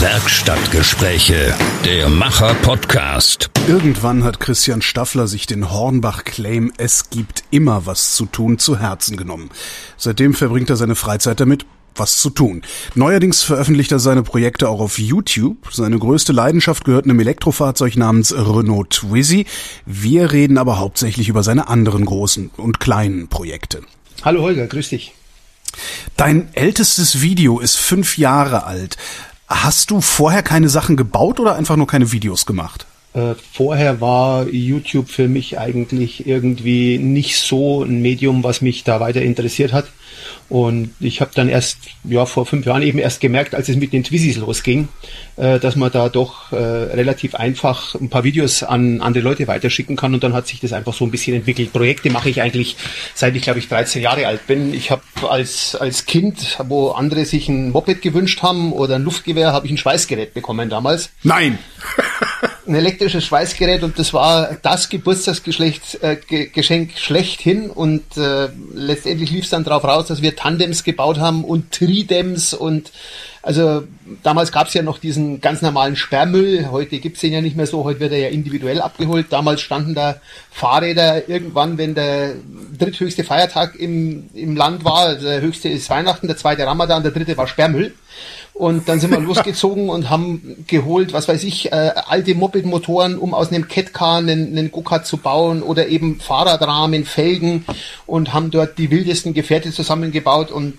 Werkstattgespräche, der Macher-Podcast. Irgendwann hat Christian Staffler sich den Hornbach-Claim "Es gibt immer was zu tun" zu Herzen genommen. Seitdem verbringt er seine Freizeit damit, was zu tun. Neuerdings veröffentlicht er seine Projekte auch auf YouTube. Seine größte Leidenschaft gehört einem Elektrofahrzeug namens Renault Twizy. Wir reden aber hauptsächlich über seine anderen großen und kleinen Projekte. Hallo Holger, grüß dich. Dein ältestes Video ist 5 Jahre alt. Hast du vorher keine Sachen gebaut oder einfach nur keine Videos gemacht? Vorher war YouTube für mich eigentlich irgendwie nicht so ein Medium, was mich da weiter interessiert hat. Und ich habe dann erst vor 5 Jahren eben erst gemerkt, als es mit den Twizys losging, dass man da doch relativ einfach ein paar Videos an andere Leute weiterschicken kann. Und dann hat sich das einfach so ein bisschen entwickelt. Projekte mache ich eigentlich, seit ich glaube ich 13 Jahre alt bin. Ich habe als Kind, wo andere sich ein Moped gewünscht haben oder ein Luftgewehr, habe ich ein Schweißgerät bekommen damals. Nein! Ein elektrisches Schweißgerät, und das war das Geburtstagsgeschenk schlechthin, und letztendlich lief es dann darauf raus, dass wir Tandems gebaut haben und Tridems, und also damals gab es ja noch diesen ganz normalen Sperrmüll, heute gibt es den ja nicht mehr so, heute wird er ja individuell abgeholt. Damals standen da Fahrräder irgendwann, wenn der dritthöchste Feiertag im Land war, also der höchste ist Weihnachten, der zweite Ramadan, der dritte war Sperrmüll. Und dann sind wir losgezogen und haben geholt, was weiß ich, alte Moped-Motoren, um aus einem Catcar einen Go-Kart zu bauen, oder eben Fahrradrahmen, Felgen, und haben dort die wildesten Gefährte zusammengebaut. Und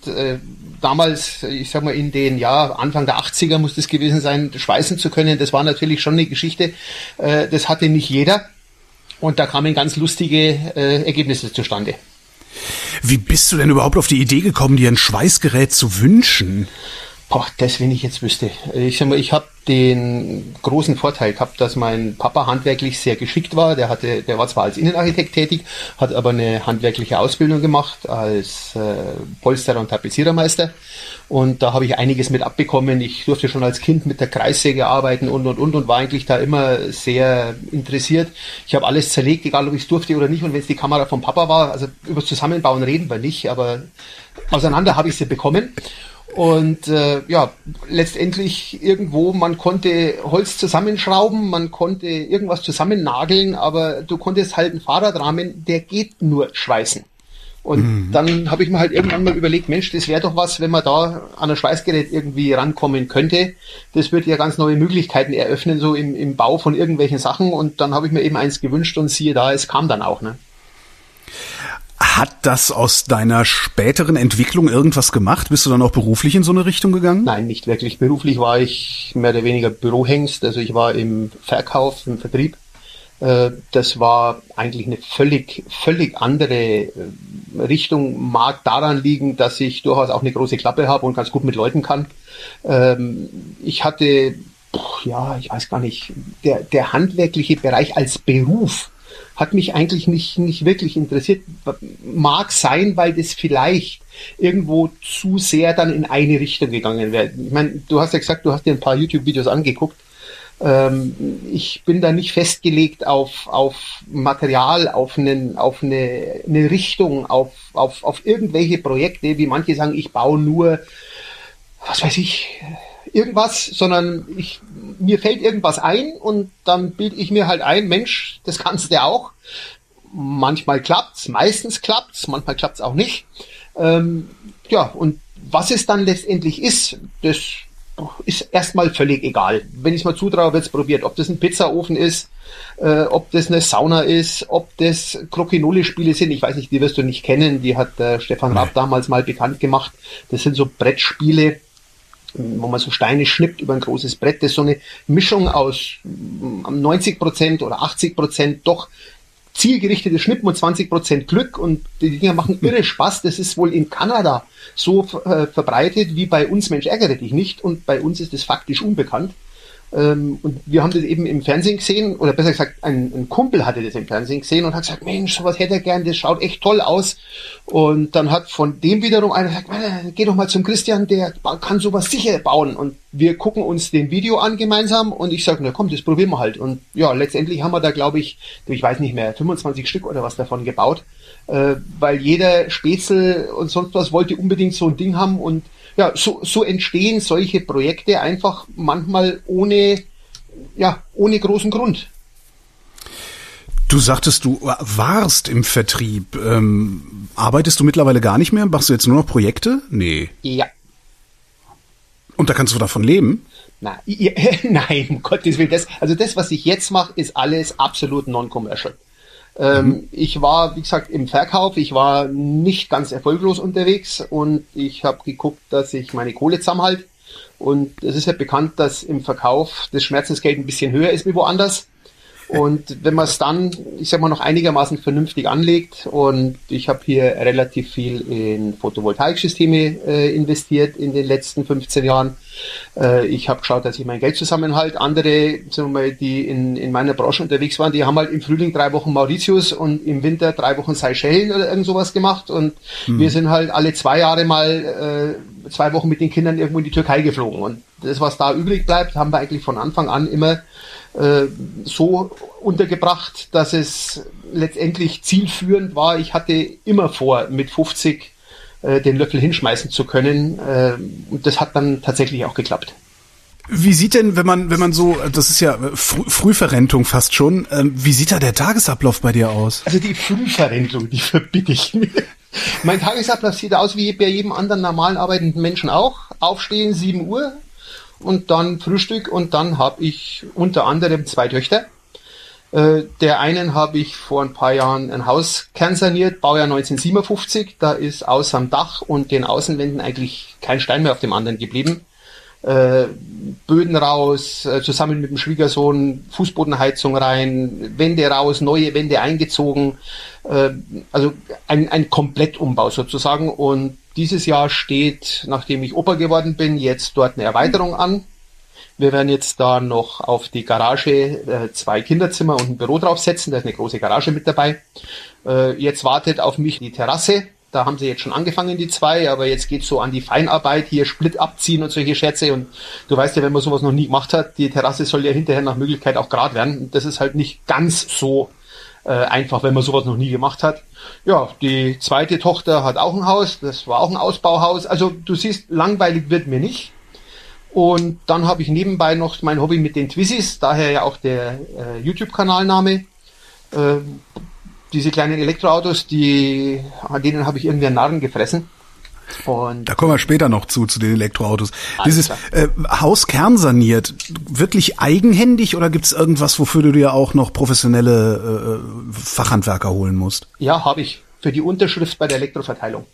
damals, ich sag mal in den Anfang der 80er muss das gewesen sein, schweißen zu können, das war natürlich schon eine Geschichte, das hatte nicht jeder, und da kamen ganz lustige Ergebnisse zustande. Wie bist du denn überhaupt auf die Idee gekommen, dir ein Schweißgerät zu wünschen? Boah, das, wenn ich jetzt wüsste. Ich sag mal, ich habe den großen Vorteil gehabt, dass mein Papa handwerklich sehr geschickt war. Der war zwar als Innenarchitekt tätig, hat aber eine handwerkliche Ausbildung gemacht als Polsterer und Tapezierermeister. Und da habe ich einiges mit abbekommen. Ich durfte schon als Kind mit der Kreissäge arbeiten und war eigentlich da immer sehr interessiert. Ich habe alles zerlegt, egal ob ich es durfte oder nicht. Und wenn es die Kamera vom Papa war, also über das Zusammenbauen reden wir nicht, aber auseinander habe ich sie bekommen. Und letztendlich irgendwo, man konnte Holz zusammenschrauben, man konnte irgendwas zusammennageln, aber du konntest halt einen Fahrradrahmen, der geht nur schweißen. Und dann habe ich mir halt irgendwann mal überlegt, Mensch, das wäre doch was, wenn man da an ein Schweißgerät irgendwie rankommen könnte. Das würde ja ganz neue Möglichkeiten eröffnen, so im Bau von irgendwelchen Sachen. Und dann habe ich mir eben eins gewünscht, und siehe da, es kam dann auch, ne? Hat das aus deiner späteren Entwicklung irgendwas gemacht? Bist du dann auch beruflich in so eine Richtung gegangen? Nein, nicht wirklich. Beruflich war ich mehr oder weniger Bürohengst. Also ich war im Verkauf, im Vertrieb. Das war eigentlich eine völlig andere Richtung. Mag daran liegen, dass ich durchaus auch eine große Klappe habe und ganz gut mit Leuten kann. Ich hatte, ich weiß gar nicht, der handwerkliche Bereich als Beruf hat mich eigentlich nicht wirklich interessiert. Mag sein, weil das vielleicht irgendwo zu sehr dann in eine Richtung gegangen wäre. Ich meine, du hast ja gesagt, du hast dir ein paar YouTube-Videos angeguckt. Ich bin da nicht festgelegt auf Material, auf eine Richtung, auf irgendwelche Projekte, wie manche sagen, ich baue nur, was weiß ich, irgendwas, sondern mir fällt irgendwas ein, und dann bilde ich mir halt ein, Mensch, das kannst du auch. Manchmal klappt's, meistens klappt's, manchmal klappt's auch nicht. Und was es dann letztendlich ist, das ist erstmal völlig egal. Wenn ich es mal zutraue, wird's probiert. Ob das ein Pizzaofen ist, ob das eine Sauna ist, ob das Crokinole-Spiele sind, ich weiß nicht, die wirst du nicht kennen, die hat Stefan Raab damals mal bekannt gemacht. Das sind so Brettspiele, wo man so Steine schnippt über ein großes Brett. Das ist so eine Mischung aus 90% oder 80% doch zielgerichtetes Schnippen und 20% Glück, und die Dinger machen irre Spaß. Das ist wohl in Kanada so verbreitet wie bei uns, Mensch, ärgere dich nicht, und bei uns ist das faktisch unbekannt. Und wir haben das eben im Fernsehen gesehen, oder besser gesagt, ein Kumpel hatte das im Fernsehen gesehen und hat gesagt, Mensch, sowas hätte er gern, das schaut echt toll aus. Und dann hat von dem wiederum einer gesagt, geh doch mal zum Christian, der kann sowas sicher bauen. Und wir gucken uns den Video an gemeinsam, und ich sage, na komm, das probieren wir halt. Und ja, letztendlich haben wir da, glaube ich weiß nicht mehr, 25 Stück oder was davon gebaut. weil jeder Spätzle und sonst was wollte unbedingt so ein Ding haben und ja, so entstehen solche Projekte einfach manchmal ohne großen Grund. Du sagtest, du warst im Vertrieb. Arbeitest du mittlerweile gar nicht mehr? Machst du jetzt nur noch Projekte? Nee. Ja. Und da kannst du davon leben? Nein, um Gottes Willen. Das, was ich jetzt mache, ist alles absolut non-commercial. Ich war, wie gesagt, im Verkauf. Ich war nicht ganz erfolglos unterwegs und ich habe geguckt, dass ich meine Kohle zusammenhalte. Und es ist ja bekannt, dass im Verkauf das Schmerzensgeld ein bisschen höher ist wie woanders. Und wenn man es dann, ich sag mal, noch einigermaßen vernünftig anlegt und ich habe hier relativ viel in Photovoltaiksysteme investiert in den letzten 15 Jahren. Ich habe geschaut, dass ich mein Geld zusammenhalte. Andere, sagen wir mal, die in meiner Branche unterwegs waren, die haben halt im Frühling 3 Wochen Mauritius und im Winter 3 Wochen Seychellen oder irgend sowas gemacht. Und wir sind halt alle 2 Jahre mal 2 Wochen mit den Kindern irgendwo in die Türkei geflogen. Und das, was da übrig bleibt, haben wir eigentlich von Anfang an immer so untergebracht, dass es letztendlich zielführend war. Ich hatte immer vor, mit 50 den Löffel hinschmeißen zu können. Und das hat dann tatsächlich auch geklappt. Wie sieht denn, wenn man so, das ist ja Frühverrentung fast schon, wie sieht da der Tagesablauf bei dir aus? Also die Frühverrentung, die verbitte ich mir. Mein Tagesablauf sieht aus wie bei jedem anderen normalen arbeitenden Menschen auch. Aufstehen, 7 Uhr. Und dann Frühstück und dann habe ich unter anderem 2 Töchter. Der einen habe ich vor ein paar Jahren ein Haus kernsaniert, Baujahr 1957. Da ist außerm Dach und den Außenwänden eigentlich kein Stein mehr auf dem anderen geblieben. Böden raus, zusammen mit dem Schwiegersohn, Fußbodenheizung rein, Wände raus, neue Wände eingezogen. Also ein Komplettumbau sozusagen. Und dieses Jahr steht, nachdem ich Opa geworden bin, jetzt dort eine Erweiterung an. Wir werden jetzt da noch auf die Garage 2 Kinderzimmer und ein Büro draufsetzen. Da ist eine große Garage mit dabei. Jetzt wartet auf mich die Terrasse. Da haben sie jetzt schon angefangen, die 2, aber jetzt geht's so an die Feinarbeit, hier Split abziehen und solche Scherze. Und du weißt ja, wenn man sowas noch nie gemacht hat, die Terrasse soll ja hinterher nach Möglichkeit auch gerade werden. Das ist halt nicht ganz so einfach, wenn man sowas noch nie gemacht hat. Ja, die zweite Tochter hat auch ein Haus, das war auch ein Ausbauhaus. Also du siehst, langweilig wird mir nicht. Und dann habe ich nebenbei noch mein Hobby mit den Twizzys, daher ja auch der YouTube-Kanalname. Diese kleinen Elektroautos, an denen habe ich irgendwie einen Narren gefressen. Und da kommen wir später noch zu den Elektroautos. Dieses Haus kernsaniert, wirklich eigenhändig oder gibt es irgendwas, wofür du dir auch noch professionelle Fachhandwerker holen musst? Ja, habe ich. Für die Unterschrift bei der Elektroverteilung.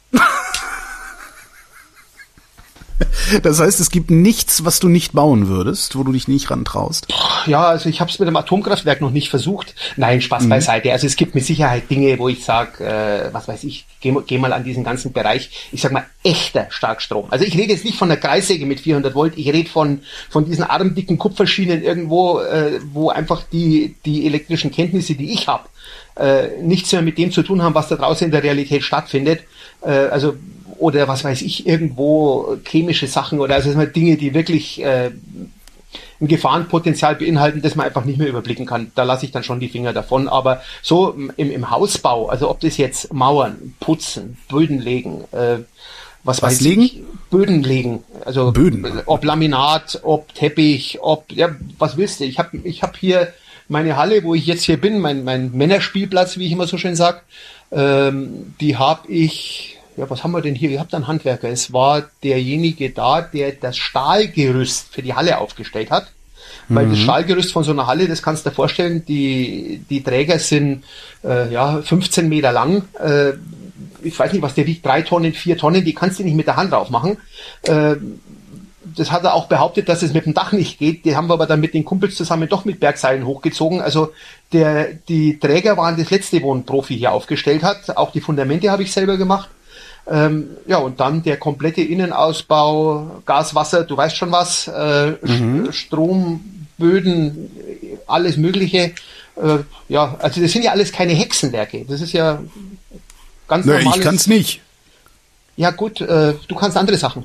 Das heißt, es gibt nichts, was du nicht bauen würdest, wo du dich nicht rantraust? Ja, also ich habe es mit dem Atomkraftwerk noch nicht versucht. Nein, Spaß beiseite. Also es gibt mit Sicherheit Dinge, wo ich sage, was weiß ich, geh mal an diesen ganzen Bereich, ich sag mal, echter Starkstrom. Also ich rede jetzt nicht von einer Kreissäge mit 400 Volt, ich rede von diesen armdicken Kupferschienen irgendwo, wo einfach die elektrischen Kenntnisse, die ich habe, nichts mehr mit dem zu tun haben, was da draußen in der Realität stattfindet. Also oder was weiß ich, irgendwo chemische Sachen oder also Dinge, die wirklich ein Gefahrenpotenzial beinhalten, das man einfach nicht mehr überblicken kann. Da lasse ich dann schon die Finger davon. Aber so im Hausbau, also ob das jetzt Mauern, Putzen, Böden legen, was weiß ich, Böden legen, also Böden. Ob Laminat, ob Teppich, was willst du? Ich hab hier meine Halle, wo ich jetzt hier bin, mein Männerspielplatz, wie ich immer so schön sag, die habe ich. Ja, was haben wir denn hier? Ihr habt einen Handwerker. Es war derjenige da, der das Stahlgerüst für die Halle aufgestellt hat. Weil das Stahlgerüst von so einer Halle, das kannst du dir vorstellen, die Träger sind 15 Meter lang. Ich weiß nicht, was der wiegt, 3 Tonnen, 4 Tonnen, die kannst du nicht mit der Hand drauf machen. Das hat er auch behauptet, dass es mit dem Dach nicht geht. Die haben wir aber dann mit den Kumpels zusammen doch mit Bergseilen hochgezogen. Also die Träger waren das letzte, wo ein Profi hier aufgestellt hat. Auch die Fundamente habe ich selber gemacht. Und dann der komplette Innenausbau, Gas, Wasser, du weißt schon was, Strom, Böden, alles Mögliche. Also das sind ja alles keine Hexenwerke. Das ist ja ganz normales. Ich kann's nicht. Ja gut, du kannst andere Sachen.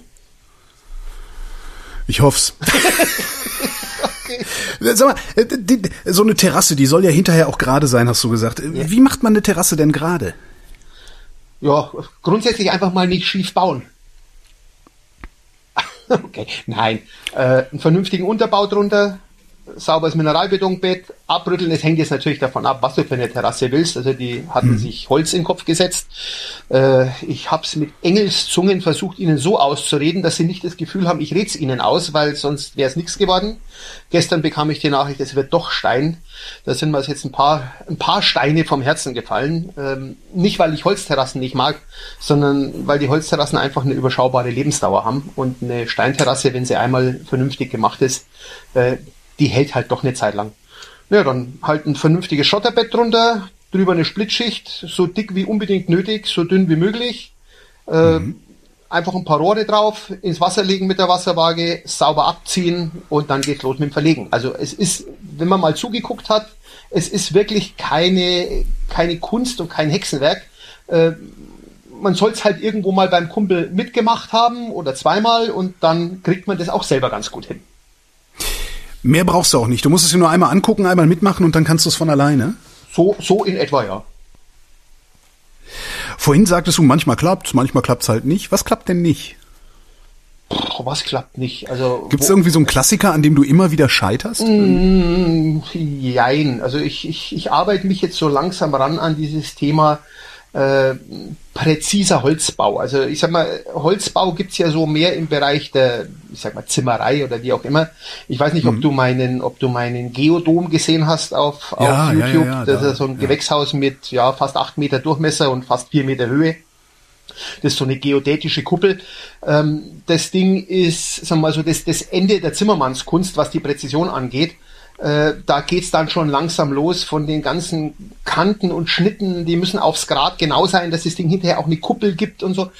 Ich hoff's. Okay. Sag mal, so eine Terrasse, die soll ja hinterher auch gerade sein, hast du gesagt. Ja. Wie macht man eine Terrasse denn gerade? Ja, grundsätzlich einfach mal nicht schief bauen. Okay, nein. Einen vernünftigen Unterbau drunter, sauberes Mineralbetonbett, abrütteln. Es hängt jetzt natürlich davon ab, was du für eine Terrasse willst. Also die hatten sich Holz in den Kopf gesetzt. Ich habe es mit Engelszungen versucht, ihnen so auszureden, dass sie nicht das Gefühl haben, ich rede es ihnen aus, weil sonst wäre es nichts geworden. Gestern bekam ich die Nachricht, es wird doch Stein. Da sind mir jetzt ein paar Steine vom Herzen gefallen. Nicht, weil ich Holzterrassen nicht mag, sondern weil die Holzterrassen einfach eine überschaubare Lebensdauer haben. Und eine Steinterrasse, wenn sie einmal vernünftig gemacht ist, die hält halt doch eine Zeit lang. Ja, dann halt ein vernünftiges Schotterbett drunter, drüber eine Splitschicht, so dick wie unbedingt nötig, so dünn wie möglich. Einfach ein paar Rohre drauf, ins Wasser legen mit der Wasserwaage, sauber abziehen und dann geht's los mit dem Verlegen. Also es ist, wenn man mal zugeguckt hat, es ist wirklich keine Kunst und kein Hexenwerk. Man soll es halt irgendwo mal beim Kumpel mitgemacht haben oder zweimal und dann kriegt man das auch selber ganz gut hin. Mehr brauchst du auch nicht. Du musst es dir nur einmal angucken, einmal mitmachen und dann kannst du es von alleine. So in etwa, ja. Vorhin sagtest du, manchmal klappt's halt nicht. Was klappt denn nicht? Was klappt nicht? Also gibt's irgendwie so einen Klassiker, an dem du immer wieder scheiterst? Jein. Also ich arbeite mich jetzt so langsam ran an dieses Thema präziser Holzbau. Also ich sag mal, Holzbau gibt's ja so mehr im Bereich der, ich sag mal, Zimmerei oder wie auch immer. Ich weiß nicht, ob du meinen Geodom gesehen hast auf YouTube. Ja, das ist so ein Gewächshaus mit fast 8 Meter Durchmesser und fast 4 Meter Höhe. Das ist so eine geodätische Kuppel. Das Ding ist, sagen wir mal so, das Ende der Zimmermannskunst, was die Präzision angeht. Da geht's dann schon langsam los von den ganzen Kanten und Schnitten, die müssen aufs Grad genau sein, dass das Ding hinterher auch eine Kuppel gibt und so.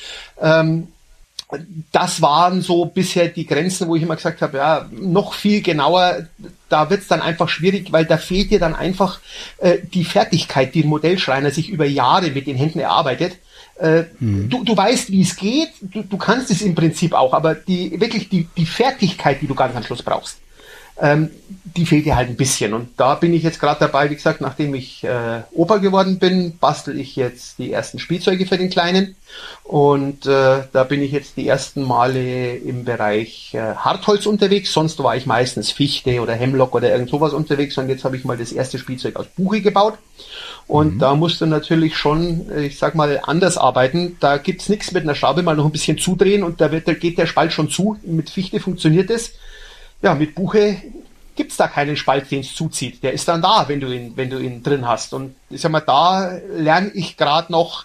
Das waren so bisher die Grenzen, wo ich immer gesagt habe, ja, noch viel genauer, da wird's dann einfach schwierig, weil da fehlt dir dann einfach die Fertigkeit, die ein Modellschreiner sich über Jahre mit den Händen erarbeitet. Du weißt, wie es geht, du kannst es im Prinzip auch, aber die Fertigkeit, die du ganz am Schluss brauchst, die fehlt dir halt ein bisschen. Und da bin ich jetzt gerade dabei, wie gesagt, nachdem ich Opa geworden bin, bastel ich jetzt die ersten Spielzeuge für den Kleinen. Und da bin ich jetzt die ersten Male im Bereich Hartholz unterwegs. Sonst war ich meistens Fichte oder Hemlock oder irgend sowas unterwegs. Und jetzt habe ich mal das erste Spielzeug aus Buche gebaut. Und da musst du natürlich schon, ich sag mal, anders arbeiten. Da gibt's nichts mit einer Schraube mal noch ein bisschen zudrehen und da geht der Spalt schon zu. Mit Fichte funktioniert es. Ja, mit Buche gibt's da keinen Spalt, den es zuzieht. Der ist dann da, wenn du ihn drin hast. Und ich sag mal, da lerne ich gerade noch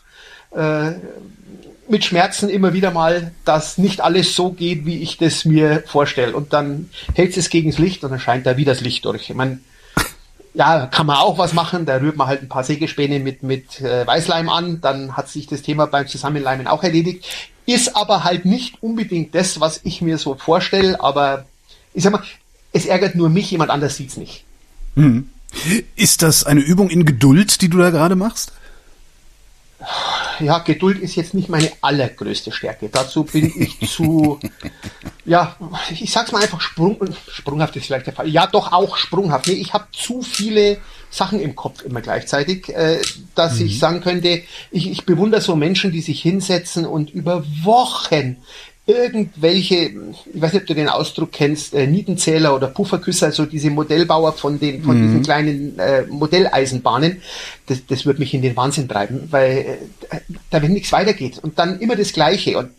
mit Schmerzen immer wieder mal, dass nicht alles so geht, wie ich das mir vorstelle. Und dann hältst es gegens Licht und dann scheint da wieder das Licht durch. Ich meine, ja, kann man auch was machen. Da rührt man halt ein paar Sägespäne mit Weißleim an. Dann hat sich das Thema beim Zusammenleimen auch erledigt. Ist aber halt nicht unbedingt das, was ich mir so vorstelle. Aber ich sag mal, es ärgert nur mich, jemand anders sieht's nicht. Ist das eine Übung in Geduld, die du da gerade machst? Ja, Geduld ist jetzt nicht meine allergrößte Stärke. Dazu bin ich zu, ich sag's mal einfach, sprunghaft ist vielleicht der Fall. Ja, doch auch sprunghaft. Nee, ich habe zu viele Sachen im Kopf immer gleichzeitig, dass ich sagen könnte, ich bewundere so Menschen, die sich hinsetzen und über Wochen irgendwelche, ich weiß nicht, ob du den Ausdruck kennst, Nietenzähler oder Pufferküsser, also diese Modellbauer von diesen kleinen Modelleisenbahnen, das wird mich in den Wahnsinn treiben, weil da wenn nichts weitergeht und dann immer das Gleiche und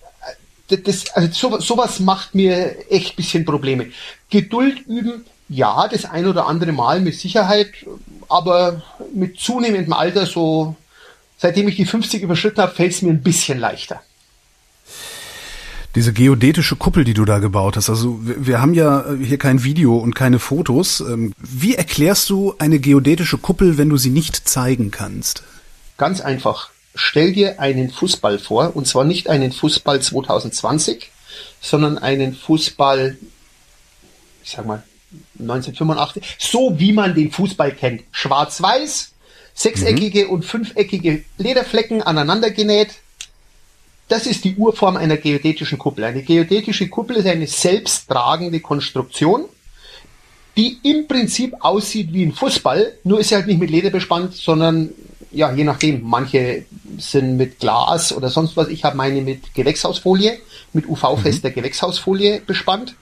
sowas macht mir echt ein bisschen Probleme. Geduld üben, ja, das ein oder andere Mal mit Sicherheit, aber mit zunehmendem Alter, so seitdem ich die 50 überschritten habe, fällt es mir ein bisschen leichter. Diese geodätische Kuppel, die du da gebaut hast, also wir haben ja hier kein Video und keine Fotos. Wie erklärst du eine geodätische Kuppel, wenn du sie nicht zeigen kannst? Ganz einfach. Stell dir einen Fußball vor, und zwar nicht einen Fußball 2020, sondern einen Fußball, ich sag mal, 1985, so wie man den Fußball kennt. Schwarz-weiß, sechseckige und fünfeckige Lederflecken aneinander genäht. Das ist die Urform einer geodätischen Kuppel. Eine geodätische Kuppel ist eine selbsttragende Konstruktion, die im Prinzip aussieht wie ein Fußball, nur ist sie halt nicht mit Leder bespannt, sondern ja, je nachdem. Manche sind mit Glas oder sonst was. Ich habe meine mit Gewächshausfolie, mit UV-fester Gewächshausfolie bespannt.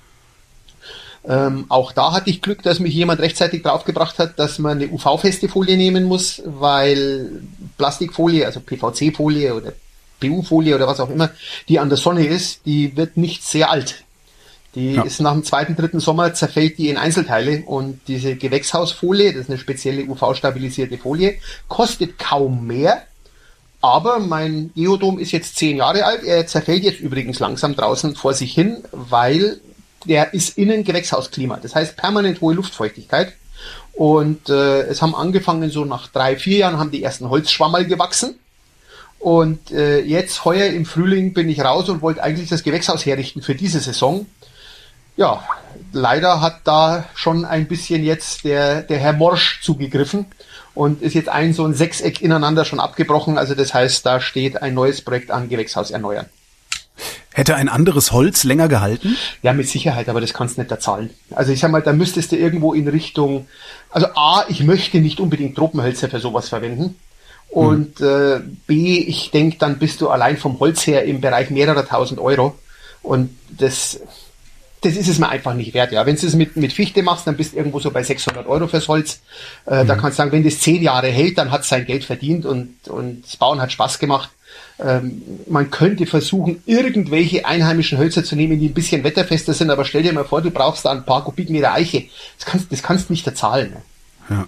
Auch da hatte ich Glück, dass mich jemand rechtzeitig draufgebracht hat, dass man eine UV-feste Folie nehmen muss, weil Plastikfolie, also PVC-Folie oder PU-Folie oder was auch immer, die an der Sonne ist, die wird nicht sehr alt. Die ist nach dem 2., 3. Sommer zerfällt die in Einzelteile und diese Gewächshausfolie, das ist eine spezielle UV-stabilisierte Folie, kostet kaum mehr, aber mein Geodom ist jetzt 10 Jahre alt, er zerfällt jetzt übrigens langsam draußen vor sich hin, weil der ist innen Gewächshausklima, das heißt permanent hohe Luftfeuchtigkeit und es haben angefangen, so nach 3, 4 Jahren haben die ersten Holzschwammerl gewachsen und jetzt heuer im Frühling bin ich raus und wollte eigentlich das Gewächshaus herrichten für diese Saison. Ja, leider hat da schon ein bisschen jetzt der Herr Morsch zugegriffen und ist jetzt so ein Sechseck ineinander schon abgebrochen, also das heißt, da steht ein neues Projekt an, Gewächshaus erneuern. Hätte ein anderes Holz länger gehalten? Ja, mit Sicherheit, aber das kannst du nicht erzahlen. Also ich sag mal, da müsstest du irgendwo in Richtung, also A, ich möchte nicht unbedingt Tropenhölzer für sowas verwenden. Und B, ich denke, dann bist du allein vom Holz her im Bereich mehrerer tausend Euro. Und das ist es mir einfach nicht wert. Ja, wenn du es mit Fichte machst, dann bist du irgendwo so bei 600 Euro fürs Holz. Da kannst du sagen, wenn das 10 Jahre hält, dann hat es sein Geld verdient und das Bauen hat Spaß gemacht. Man könnte versuchen, irgendwelche einheimischen Hölzer zu nehmen, die ein bisschen wetterfester sind, aber stell dir mal vor, du brauchst da ein paar Kubikmeter Eiche. Das kannst du nicht erzahlen. Ne? Ja.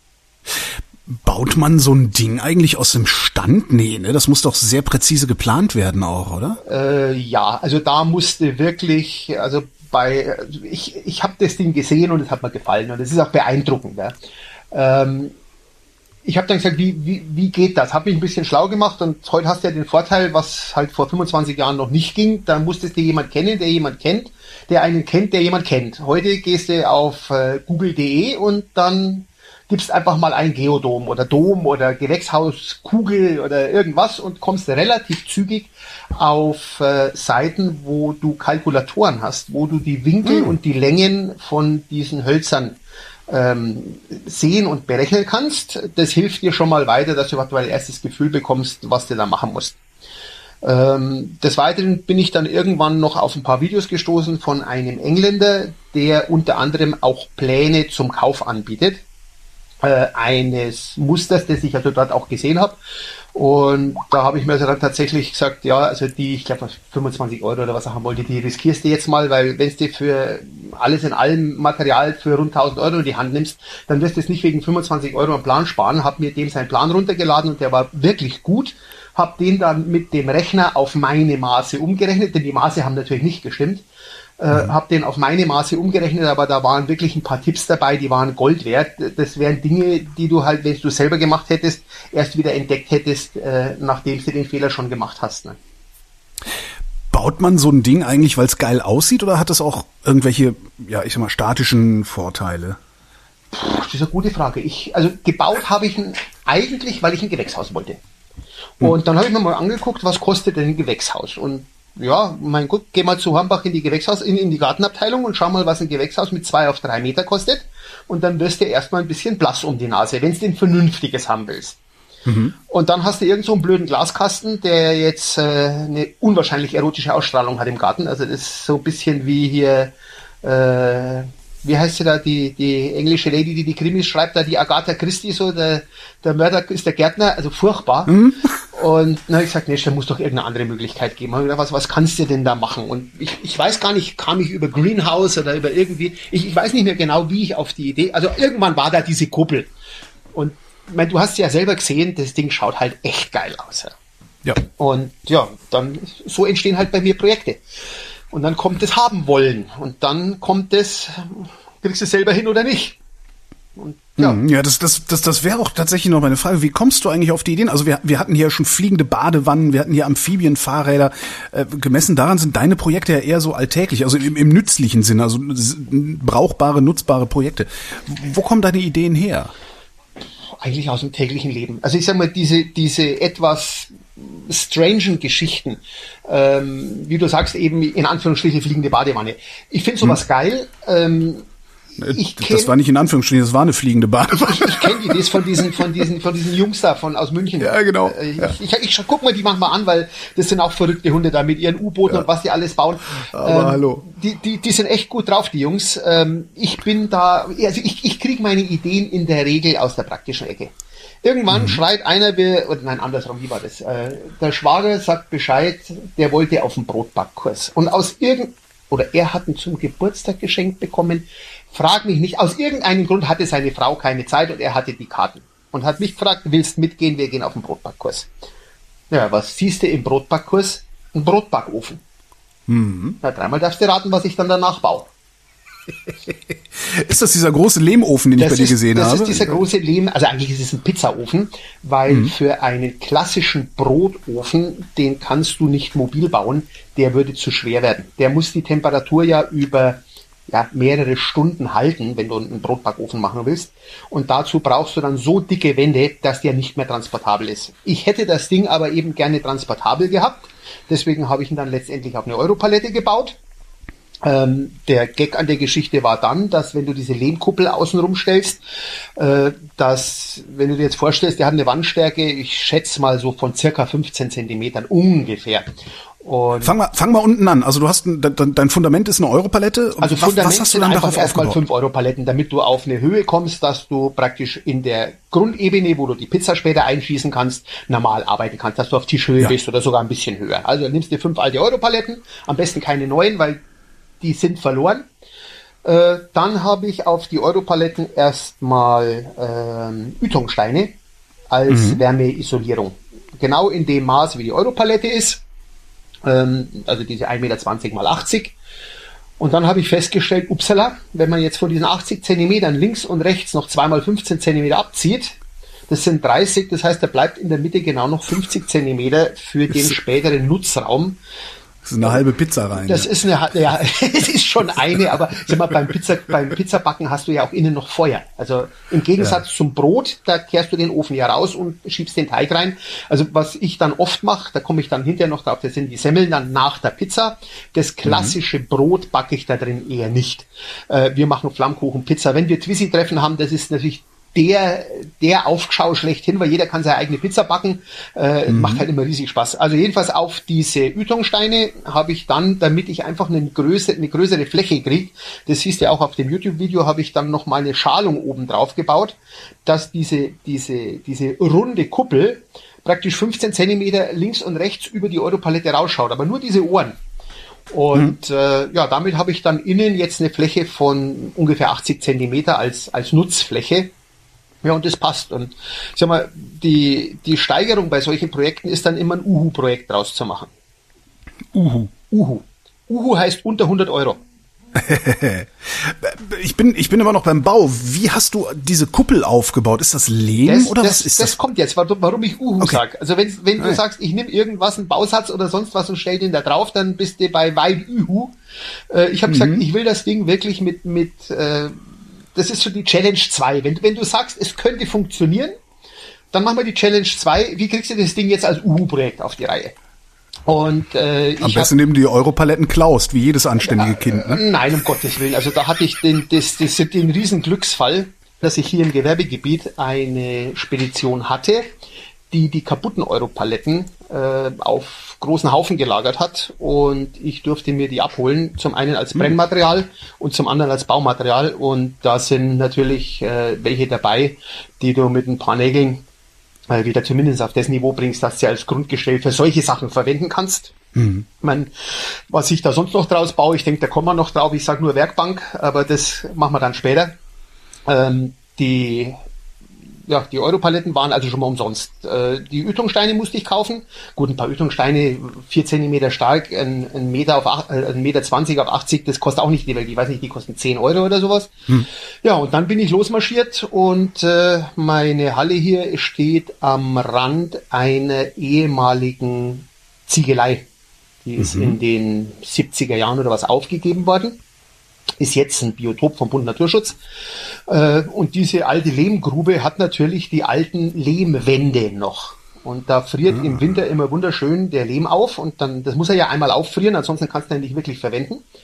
Baut man so ein Ding eigentlich aus dem Stand? Nee, ne? Das muss doch sehr präzise geplant werden auch, oder? Ja, also da musste wirklich, also ich habe das Ding gesehen und es hat mir gefallen und es ist auch beeindruckend. Ja? Ich habe dann gesagt, wie geht das? Habe mich ein bisschen schlau gemacht und heute hast du ja den Vorteil, was halt vor 25 Jahren noch nicht ging. Da musstest du jemand kennen, der jemand kennt, der einen kennt, der jemand kennt. Heute gehst du auf google.de und dann gibst einfach mal ein Geodom oder Gewächshauskugel oder irgendwas und kommst relativ zügig auf Seiten, wo du Kalkulatoren hast, wo du die Winkel und die Längen von diesen Hölzern sehen und berechnen kannst. Das hilft dir schon mal weiter, dass du überhaupt mal ein erstes Gefühl bekommst, was du da machen musst. Des Weiteren bin ich dann irgendwann noch auf ein paar Videos gestoßen von einem Engländer, der unter anderem auch Pläne zum Kauf anbietet. Eines Musters, das ich also dort auch gesehen habe. Und da habe ich mir also dann tatsächlich gesagt, ja, also die, ich glaube 25 Euro oder was er haben wollte, die riskierst du jetzt mal, weil wenn du für alles in allem Material für rund 1000 Euro in die Hand nimmst, dann wirst du es nicht wegen 25 Euro am Plan sparen. Habe mir dem seinen Plan runtergeladen und der war wirklich gut. Habe den dann mit dem Rechner auf meine Maße umgerechnet, denn die Maße haben natürlich nicht gestimmt. Habe den auf meine Maße umgerechnet, aber da waren wirklich ein paar Tipps dabei, die waren Gold wert. Das wären Dinge, die du halt, wenn du selber gemacht hättest, erst wieder entdeckt hättest, nachdem du den Fehler schon gemacht hast. Ne? Baut man so ein Ding eigentlich, weil es geil aussieht, oder hat das auch irgendwelche, ja, ich sag mal, statischen Vorteile? Das ist eine gute Frage. Also gebaut habe ich ihn eigentlich, weil ich ein Gewächshaus wollte. Und dann habe ich mir mal angeguckt, was kostet denn ein Gewächshaus? Und ja, mein Gott, geh mal zu Hornbach in die in die Gartenabteilung und schau mal, was ein Gewächshaus mit 2 auf 3 Meter kostet. Und dann wirst du erstmal ein bisschen blass um die Nase, wenn du ein vernünftiges haben willst. Und dann hast du irgend so einen blöden Glaskasten, der jetzt eine unwahrscheinlich erotische Ausstrahlung hat im Garten. Also das ist so ein bisschen wie hier, wie heißt sie da, die englische Lady, die Krimis schreibt, da die Agatha Christie, so der Mörder ist der Gärtner, also furchtbar. Und na, ich sag, nee, da muss doch irgendeine andere Möglichkeit geben. Hab ich gedacht, was kannst du denn da machen? Und ich weiß gar nicht, kam ich über Greenhouse oder über irgendwie, ich weiß nicht mehr genau, wie ich auf die Idee, also irgendwann war da diese Kuppel. Und ich meine, du hast ja selber gesehen, das Ding schaut halt echt geil aus. Ja. Und ja, dann so entstehen halt bei mir Projekte. Und dann kommt das haben wollen. Und dann kommt das, kriegst du es selber hin oder nicht? Und ja, das wäre auch tatsächlich noch meine Frage. Wie kommst du eigentlich auf die Ideen? Also wir hatten hier schon fliegende Badewannen, wir hatten hier Amphibienfahrräder. Gemessen daran sind deine Projekte ja eher so alltäglich, also im nützlichen Sinne, also brauchbare, nutzbare Projekte. Wo kommen deine Ideen her? Eigentlich aus dem täglichen Leben. Also ich sag mal, diese etwas strangen Geschichten, wie du sagst, eben in Anführungsstrichen fliegende Badewanne. Ich finde sowas geil. Das war nicht in Anführungsstrichen, das war eine fliegende Badewanne. Ich kenne die, das von diesen Jungs da aus München. Ja, genau. Ich guck mir die manchmal an, weil das sind auch verrückte Hunde da mit ihren U-Booten und was die alles bauen. Aber hallo. Die sind echt gut drauf, die Jungs. Ich bin da, also ich kriege meine Ideen in der Regel aus der praktischen Ecke. Irgendwann schreit einer, andersrum, wie war das? Der Schwager sagt Bescheid, der wollte auf den Brotbackkurs. Und er hat ihn zum Geburtstag geschenkt bekommen. Frag mich nicht, aus irgendeinem Grund hatte seine Frau keine Zeit und er hatte die Karten. Und hat mich gefragt, willst mitgehen, wir gehen auf den Brotbackkurs. Ja, was siehst du im Brotbackkurs? Ein Brotbackofen. Na, dreimal darfst du raten, was ich dann danach baue. Ist das dieser große Lehmofen, den ich bei dir gesehen habe? Das ist dieser große also eigentlich ist es ein Pizzaofen, weil für einen klassischen Brotofen, den kannst du nicht mobil bauen, der würde zu schwer werden. Der muss die Temperatur ja über mehrere Stunden halten, wenn du einen Brotbackofen machen willst. Und dazu brauchst du dann so dicke Wände, dass der nicht mehr transportabel ist. Ich hätte das Ding aber eben gerne transportabel gehabt. Deswegen habe ich ihn dann letztendlich auf eine Europalette gebaut. Der Gag an der Geschichte war dann, dass wenn du diese Lehmkuppel außenrum stellst, dass, wenn du dir jetzt vorstellst, der hat eine Wandstärke, ich schätze mal so von circa 15 Zentimetern ungefähr. Und fang mal unten an. Also du hast dein Fundament ist eine Europalette. Also Fundament was hast du sind dann einfach darauf erstmal aufgebaut? 5 Europaletten, damit du auf eine Höhe kommst, dass du praktisch in der Grundebene, wo du die Pizza später einschießen kannst, normal arbeiten kannst, dass du auf Tischhöhe bist oder sogar ein bisschen höher. Also nimmst dir 5 alte Europaletten, am besten keine neuen, weil die sind verloren. Dann habe ich auf die Europaletten erstmal Ytongsteine als Wärmeisolierung. Genau in dem Maß, wie die Europalette ist. Also diese 1,20 Meter mal 80. Und dann habe ich festgestellt, upsala, wenn man jetzt von diesen 80 Zentimetern links und rechts noch 2 mal 15 Zentimeter abzieht, das sind 30, das heißt, da bleibt in der Mitte genau noch 50 Zentimeter für den späteren Nutzraum. Das ist eine halbe Pizza rein. Das ist es ist schon eine, aber sag mal, beim Pizzabacken hast du ja auch innen noch Feuer. Also im Gegensatz zum Brot, da kehrst du den Ofen ja raus und schiebst den Teig rein. Also was ich dann oft mache, da komme ich dann hinterher noch drauf, das sind die Semmeln dann nach der Pizza. Das klassische Brot backe ich da drin eher nicht. Wir machen Flammkuchen, Pizza. Wenn wir Twissi-Treffen haben, das ist natürlich der Aufschau schlechthin, weil jeder kann seine eigene Pizza backen, macht halt immer riesig Spaß. Also jedenfalls auf diese Ytongsteine habe ich dann, damit ich einfach eine größere Fläche kriege, das siehst du ja auch auf dem YouTube-Video, habe ich dann noch mal eine Schalung oben drauf gebaut, dass diese runde Kuppel praktisch 15 Zentimeter links und rechts über die Europalette rausschaut, aber nur diese Ohren. Und damit habe ich dann innen jetzt eine Fläche von ungefähr 80 Zentimeter als Nutzfläche. Ja, und das passt. Und ich sag mal, die Steigerung bei solchen Projekten ist dann immer ein Uhu-Projekt draus zu machen. Uhu heißt unter 100 Euro. Ich bin immer noch beim Bau. Wie hast du diese Kuppel aufgebaut? Ist das Lehm oder was ist das? Das kommt jetzt, warum ich Uhu sage. Also wenn du sagst, ich nehme irgendwas, einen Bausatz oder sonst was und stell den da drauf, dann bist du bei weit Uhu. Ich habe gesagt, ich will das Ding wirklich mit das ist so die Challenge 2. Wenn du sagst, es könnte funktionieren, dann machen wir die Challenge 2. Wie kriegst du das Ding jetzt als Uhu-Projekt auf die Reihe? Und am besten neben die Europaletten klaust, wie jedes anständige Kind. Ne? Nein, um Gottes Willen. Also da hatte ich den riesen Glücksfall, dass ich hier im Gewerbegebiet eine Spedition hatte, die kaputten Europaletten auf großen Haufen gelagert hat, und ich durfte mir die abholen, zum einen als Brennmaterial und zum anderen als Baumaterial, und da sind natürlich welche dabei, die du mit ein paar Nägeln wieder zumindest auf das Niveau bringst, dass du sie als Grundgestell für solche Sachen verwenden kannst. Ich meine, was ich da sonst noch draus baue, ich denke, da kommen wir noch drauf, ich sage nur Werkbank, aber das machen wir dann später. Die Europaletten waren also schon mal umsonst. Die Ytongsteine musste ich kaufen. Gut, ein paar Ytongsteine, 4 Zentimeter stark, 1,20 Meter auf 80, das kostet auch nicht die Welt. Ich weiß nicht, die kosten 10 Euro oder sowas. Ja, und dann bin ich losmarschiert, und meine Halle hier steht am Rand einer ehemaligen Ziegelei. Die ist in den 70er Jahren oder was aufgegeben worden. Ist jetzt ein Biotop vom Bund Naturschutz. Und diese alte Lehmgrube hat natürlich die alten Lehmwände noch. Und da friert im Winter immer wunderschön der Lehm auf. Und dann, das muss er ja einmal auffrieren, ansonsten kannst du ihn nicht wirklich verwenden.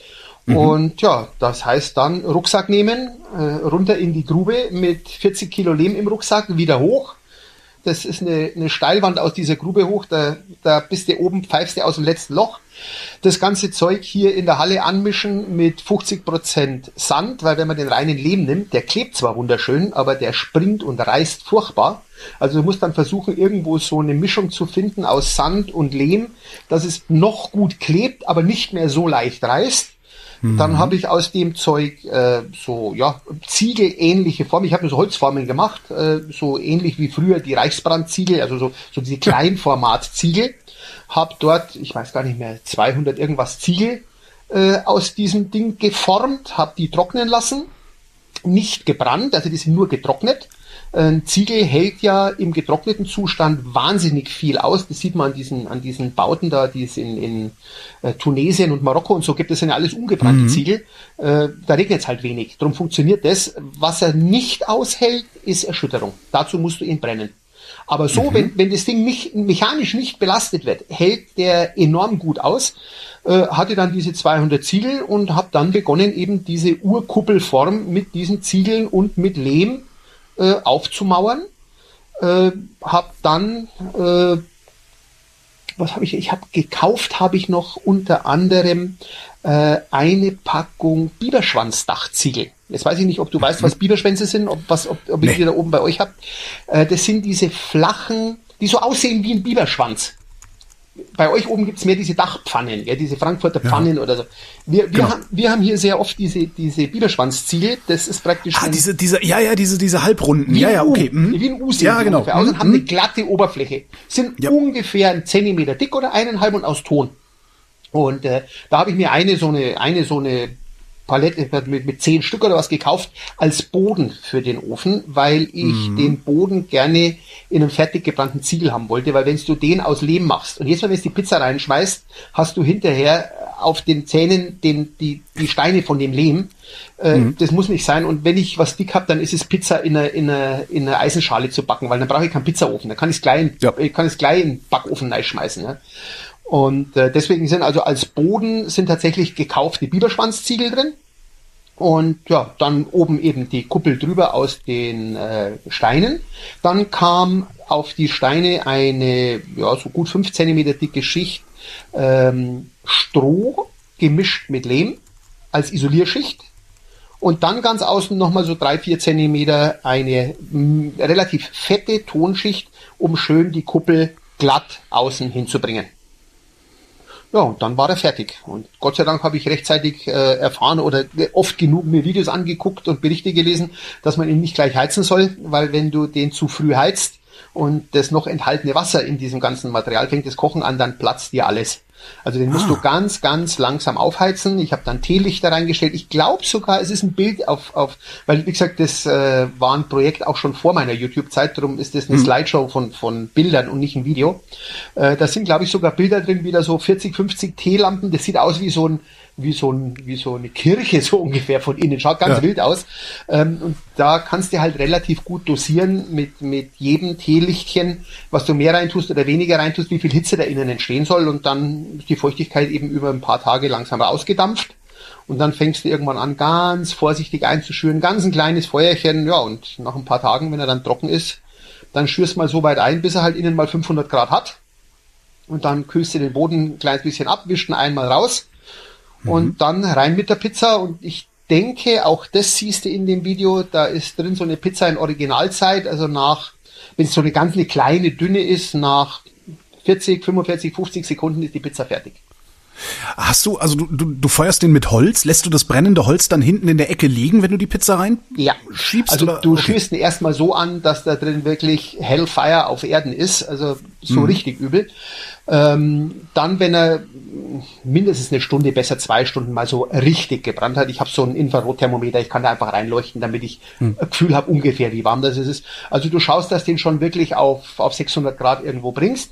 Und ja, das heißt dann Rucksack nehmen, runter in die Grube mit 40 Kilo Lehm im Rucksack, wieder hoch. Das ist eine Steilwand aus dieser Grube hoch, da bist du oben, pfeifst du aus dem letzten Loch. Das ganze Zeug hier in der Halle anmischen mit 50% Sand, weil wenn man den reinen Lehm nimmt, der klebt zwar wunderschön, aber der springt und reißt furchtbar. Also du musst dann versuchen, irgendwo so eine Mischung zu finden aus Sand und Lehm, dass es noch gut klebt, aber nicht mehr so leicht reißt. Dann habe ich aus dem Zeug Ziegelähnliche Formen. Ich habe mir so Holzformen gemacht, so ähnlich wie früher die Reichsbrandziegel, also so diese Kleinformatziegel. Habe dort, ich weiß gar nicht mehr, 200 irgendwas Ziegel aus diesem Ding geformt, habe die trocknen lassen, nicht gebrannt, also die sind nur getrocknet. Ein Ziegel hält ja im getrockneten Zustand wahnsinnig viel aus. Das sieht man an diesen Bauten da, die es in Tunesien und Marokko und so gibt. Das sind ja alles ungebrannte Ziegel. Da regnet es halt wenig. Darum funktioniert das. Was er nicht aushält, ist Erschütterung. Dazu musst du ihn brennen. Aber so, wenn das Ding mechanisch nicht belastet wird, hält der enorm gut aus. Hatte dann diese 200 Ziegel und habe dann begonnen, eben diese Urkuppelform mit diesen Ziegeln und mit Lehm aufzumauern. Habe dann, gekauft habe ich noch unter anderem eine Packung Biberschwanzdachziegel. Jetzt weiß ich nicht, ob du weißt, was Biberschwänze sind, ob ihr die da oben bei euch habt. Das sind diese flachen, die so aussehen wie ein Biberschwanz. Bei euch oben gibt's mehr diese Dachpfannen, ja, diese Frankfurter Pfannen oder so. Wir haben hier sehr oft diese Biberschwanzziegel. Das ist praktisch diese Halbrunden. Wie ein U sehen die ungefähr aus und haben eine glatte Oberfläche. Sind ungefähr 1 Zentimeter dick oder 1,5 und aus Ton. Und da habe ich mir eine so eine Palette mit 10 Stück oder was gekauft als Boden für den Ofen, weil ich den Boden gerne in einem fertig gebrannten Ziegel haben wollte, weil wenn du den aus Lehm machst und jetzt mal, wenn du die Pizza reinschmeißt, hast du hinterher auf den Zähnen die Steine von dem Lehm. Das muss nicht sein. Und wenn ich was dick habe, dann ist es Pizza in einer Eisenschale zu backen, weil dann brauche ich keinen Pizzaofen. Dann kann ich es gleich in den Backofen reinschmeißen. Ja. Und deswegen sind also als Boden sind tatsächlich gekaufte Biberschwanzziegel drin. Und ja, dann oben eben die Kuppel drüber aus den Steinen. Dann kam auf die Steine eine so gut 5 Zentimeter dicke Schicht Stroh gemischt mit Lehm als Isolierschicht. Und dann ganz außen nochmal so 3-4 Zentimeter eine relativ fette Tonschicht, um schön die Kuppel glatt außen hinzubringen. Ja, und dann war er fertig. Und Gott sei Dank habe ich rechtzeitig erfahren oder oft genug mir Videos angeguckt und Berichte gelesen, dass man ihn nicht gleich heizen soll, weil wenn du den zu früh heizt und das noch enthaltene Wasser in diesem ganzen Material fängt das Kochen an, dann platzt dir alles. Also den musst du ganz, ganz langsam aufheizen. Ich habe dann Teelichter reingestellt. Ich glaube sogar, es ist ein Bild weil wie gesagt, das war ein Projekt auch schon vor meiner YouTube-Zeit, darum ist das eine Slideshow von Bildern und nicht ein Video. Da sind, glaube ich, sogar Bilder drin, wieder so 40, 50 Teelampen. Das sieht aus wie so eine Kirche so ungefähr von innen. Schaut ganz wild aus. Und da kannst du halt relativ gut dosieren mit jedem Teelichtchen, was du mehr reintust oder weniger reintust, wie viel Hitze da innen entstehen soll. Und dann ist die Feuchtigkeit eben über ein paar Tage langsam ausgedampft. Und dann fängst du irgendwann an, ganz vorsichtig einzuschüren, ganz ein kleines Feuerchen. Ja, und nach ein paar Tagen, wenn er dann trocken ist, dann schürst mal so weit ein, bis er halt innen mal 500 Grad hat. Und dann kühlst du den Boden ein kleines bisschen ab, wischst ihn einmal raus. Und dann rein mit der Pizza und ich denke, auch das siehst du in dem Video, da ist drin so eine Pizza in Originalzeit, also wenn es so eine kleine, dünne ist, nach 40, 45, 50 Sekunden ist die Pizza fertig. Hast du, also du feuerst den mit Holz, lässt du das brennende Holz dann hinten in der Ecke liegen, wenn du die Pizza rein schiebst? Also du schürst ihn erstmal so an, dass da drin wirklich Hellfire auf Erden ist, also so richtig übel. Dann, wenn er mindestens eine Stunde, besser 2 Stunden mal so richtig gebrannt hat. Ich habe so ein Infrarotthermometer, ich kann da einfach reinleuchten, damit ich ein Gefühl habe ungefähr, wie warm das ist. Also du schaust, dass du den schon wirklich auf 600 Grad irgendwo bringst.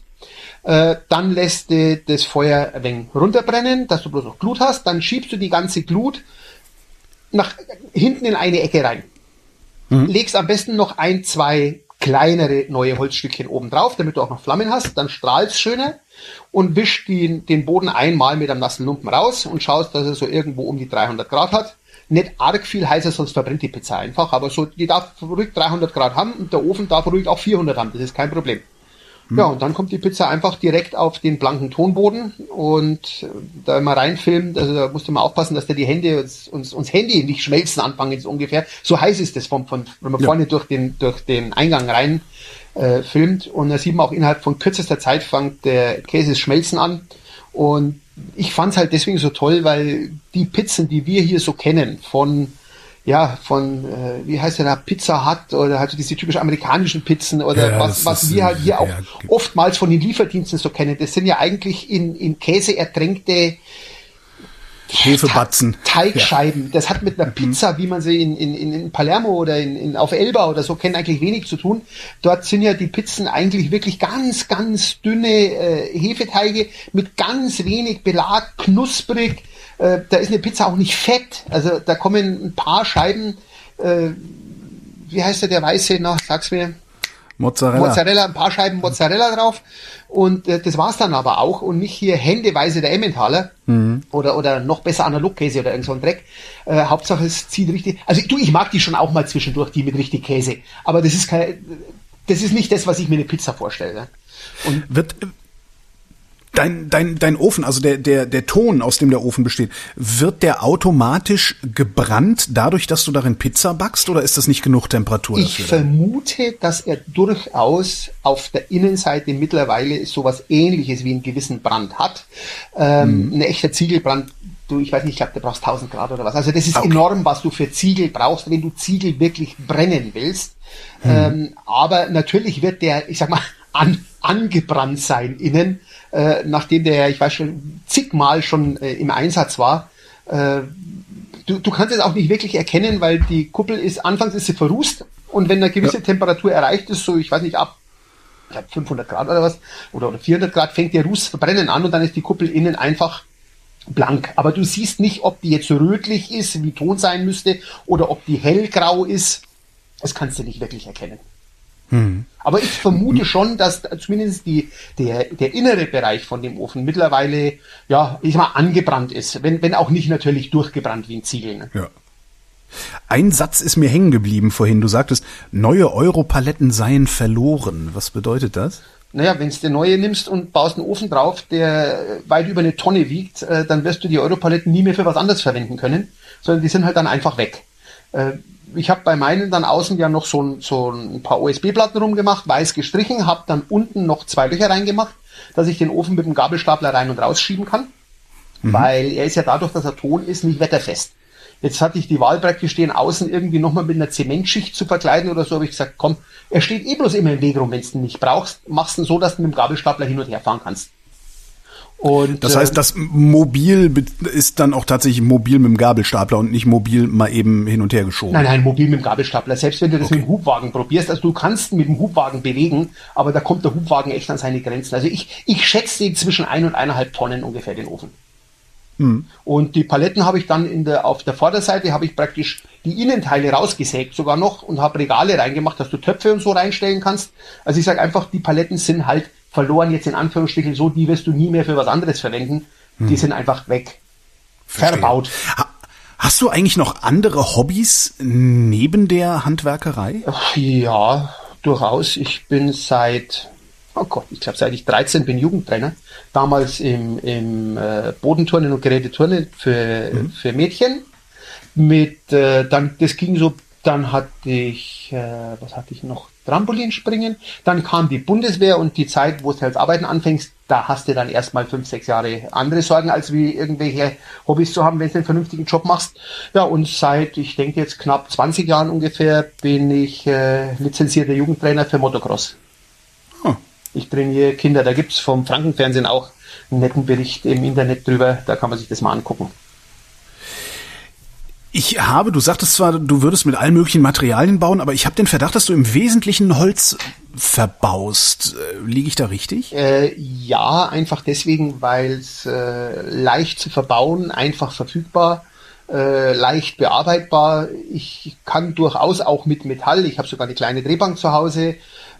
Dann lässt du das Feuer ein wenig runterbrennen, dass du bloß noch Glut hast. Dann schiebst du die ganze Glut nach hinten in eine Ecke rein. Legst am besten noch 1, 2 kleinere neue Holzstückchen oben drauf, damit du auch noch Flammen hast. Dann strahlt's schöner. und wischst den Boden einmal mit einem nassen Lumpen raus und schaust, dass er so irgendwo um die 300 Grad hat. Nicht arg viel heißer, sonst verbrennt die Pizza einfach, aber so, die darf ruhig 300 Grad haben und der Ofen darf ruhig auch 400 haben, das ist kein Problem. Ja, und dann kommt die Pizza einfach direkt auf den blanken Tonboden und da immer reinfilmt, also da musst du mal aufpassen, dass da die Hände uns Hände nicht schmelzen anfangen, so ungefähr. So heiß ist das, wenn man vorne durch den Eingang rein filmt und da sieht man auch innerhalb von kürzester Zeit fängt der Käse schmelzen an und ich fand's halt deswegen so toll, weil die Pizzen, die wir hier so kennen, wie heißt der da, Pizza Hut oder halt diese typisch amerikanischen Pizzen oder was wir halt hier auch oftmals von den Lieferdiensten so kennen, das sind ja eigentlich in Käse ertränkte Hefebatzen. Teigscheiben. Das hat mit einer Pizza, wie man sie in Palermo oder auf Elba oder so kennt, eigentlich wenig zu tun. Dort sind ja die Pizzen eigentlich wirklich ganz, ganz dünne Hefeteige mit ganz wenig Belag, knusprig. Da ist eine Pizza auch nicht fett. Also da kommen ein paar Scheiben, wie heißt der weiße, sag's mir. Mozzarella, ein paar Scheiben Mozzarella drauf und das war's dann aber auch und nicht hier händeweise der Emmentaler oder noch besser Analogkäse oder irgend so ein Dreck. Hauptsache es zieht richtig. Also ich mag die schon auch mal zwischendurch, die mit richtig Käse, aber das ist nicht das, was ich mir eine Pizza vorstelle. Und wird Dein Ofen, also der Ton, aus dem der Ofen besteht, wird der automatisch gebrannt dadurch, dass du darin Pizza backst oder ist das nicht genug Temperatur dafür? Ich vermute, dass er durchaus auf der Innenseite mittlerweile sowas Ähnliches wie einen gewissen Brand hat. Ein echter Ziegelbrand, ich weiß nicht, ich glaube, du brauchst 1000 Grad oder was. Also das ist enorm, was du für Ziegel brauchst, wenn du Ziegel wirklich brennen willst. Aber natürlich wird der, ich sag mal, angebrannt sein innen, nachdem der, ich weiß schon, zigmal schon im Einsatz war. Du kannst es auch nicht wirklich erkennen, weil die Kuppel anfangs ist sie verrußt und wenn eine gewisse Temperatur erreicht ist, so ich weiß nicht, ab 500 Grad oder was, oder 400 Grad fängt der Ruß verbrennen an und dann ist die Kuppel innen einfach blank. Aber du siehst nicht, ob die jetzt rötlich ist, wie Ton sein müsste, oder ob die hellgrau ist. Das kannst du nicht wirklich erkennen. Aber ich vermute schon, dass zumindest der innere Bereich von dem Ofen mittlerweile, angebrannt ist. Wenn auch nicht natürlich durchgebrannt wie ein Ziegel. Ne? Ja. Ein Satz ist mir hängen geblieben vorhin. Du sagtest, neue Europaletten seien verloren. Was bedeutet das? Naja, wenn du eine neue nimmst und baust einen Ofen drauf, der weit über eine Tonne wiegt, dann wirst du die Europaletten nie mehr für was anderes verwenden können, sondern die sind halt dann einfach weg. Ich habe bei meinen dann außen ja noch so ein paar OSB-Platten rumgemacht, weiß gestrichen, habe dann unten noch 2 Löcher reingemacht, dass ich den Ofen mit dem Gabelstapler rein und rausschieben kann, weil er ist ja dadurch, dass er Ton ist, nicht wetterfest. Jetzt hatte ich die Wahl praktisch, den außen irgendwie nochmal mit einer Zementschicht zu verkleiden oder so, habe ich gesagt, komm, er steht bloß immer im Weg rum, wenn du ihn nicht brauchst, machst ihn so, dass du mit dem Gabelstapler hin und her fahren kannst. Und, das heißt, das Mobil ist dann auch tatsächlich mobil mit dem Gabelstapler und nicht mobil mal eben hin und her geschoben. Nein, mobil mit dem Gabelstapler. Selbst wenn du das mit dem Hubwagen probierst, also du kannst mit dem Hubwagen bewegen, aber da kommt der Hubwagen echt an seine Grenzen. Also ich schätze zwischen 1 und 1,5 Tonnen ungefähr den Ofen. Und die Paletten habe ich dann auf der Vorderseite habe ich praktisch die Innenteile rausgesägt sogar noch und habe Regale reingemacht, dass du Töpfe und so reinstellen kannst. Also ich sage einfach, die Paletten sind halt verloren jetzt in Anführungsstrichen so, die wirst du nie mehr für was anderes verwenden. Die sind einfach weg. Verstehe. Verbaut. Hast du eigentlich noch andere Hobbys neben der Handwerkerei? Ja, durchaus. Ich bin seit ich 13 bin Jugendtrainer. Damals im Bodenturnen und Geräteturnen für Mädchen. Das ging so, dann hatte ich, was hatte ich noch? Trampolinspringen. Dann kam die Bundeswehr und die Zeit, wo du als Arbeiten anfängst, da hast du dann erstmal 5, 6 Jahre andere Sorgen, als wie irgendwelche Hobbys zu haben, wenn du einen vernünftigen Job machst. Ja, und seit, ich denke jetzt knapp 20 Jahren ungefähr, bin ich lizenzierter Jugendtrainer für Motocross. Ich trainiere Kinder, da gibt's vom Frankenfernsehen auch einen netten Bericht im Internet drüber, da kann man sich das mal angucken. Du sagtest zwar, du würdest mit allen möglichen Materialien bauen, aber ich habe den Verdacht, dass du im Wesentlichen Holz verbaust. Liege ich da richtig? Ja, einfach deswegen, weil es leicht zu verbauen, einfach verfügbar, leicht bearbeitbar. Ich kann durchaus auch mit Metall, ich habe sogar eine kleine Drehbank zu Hause,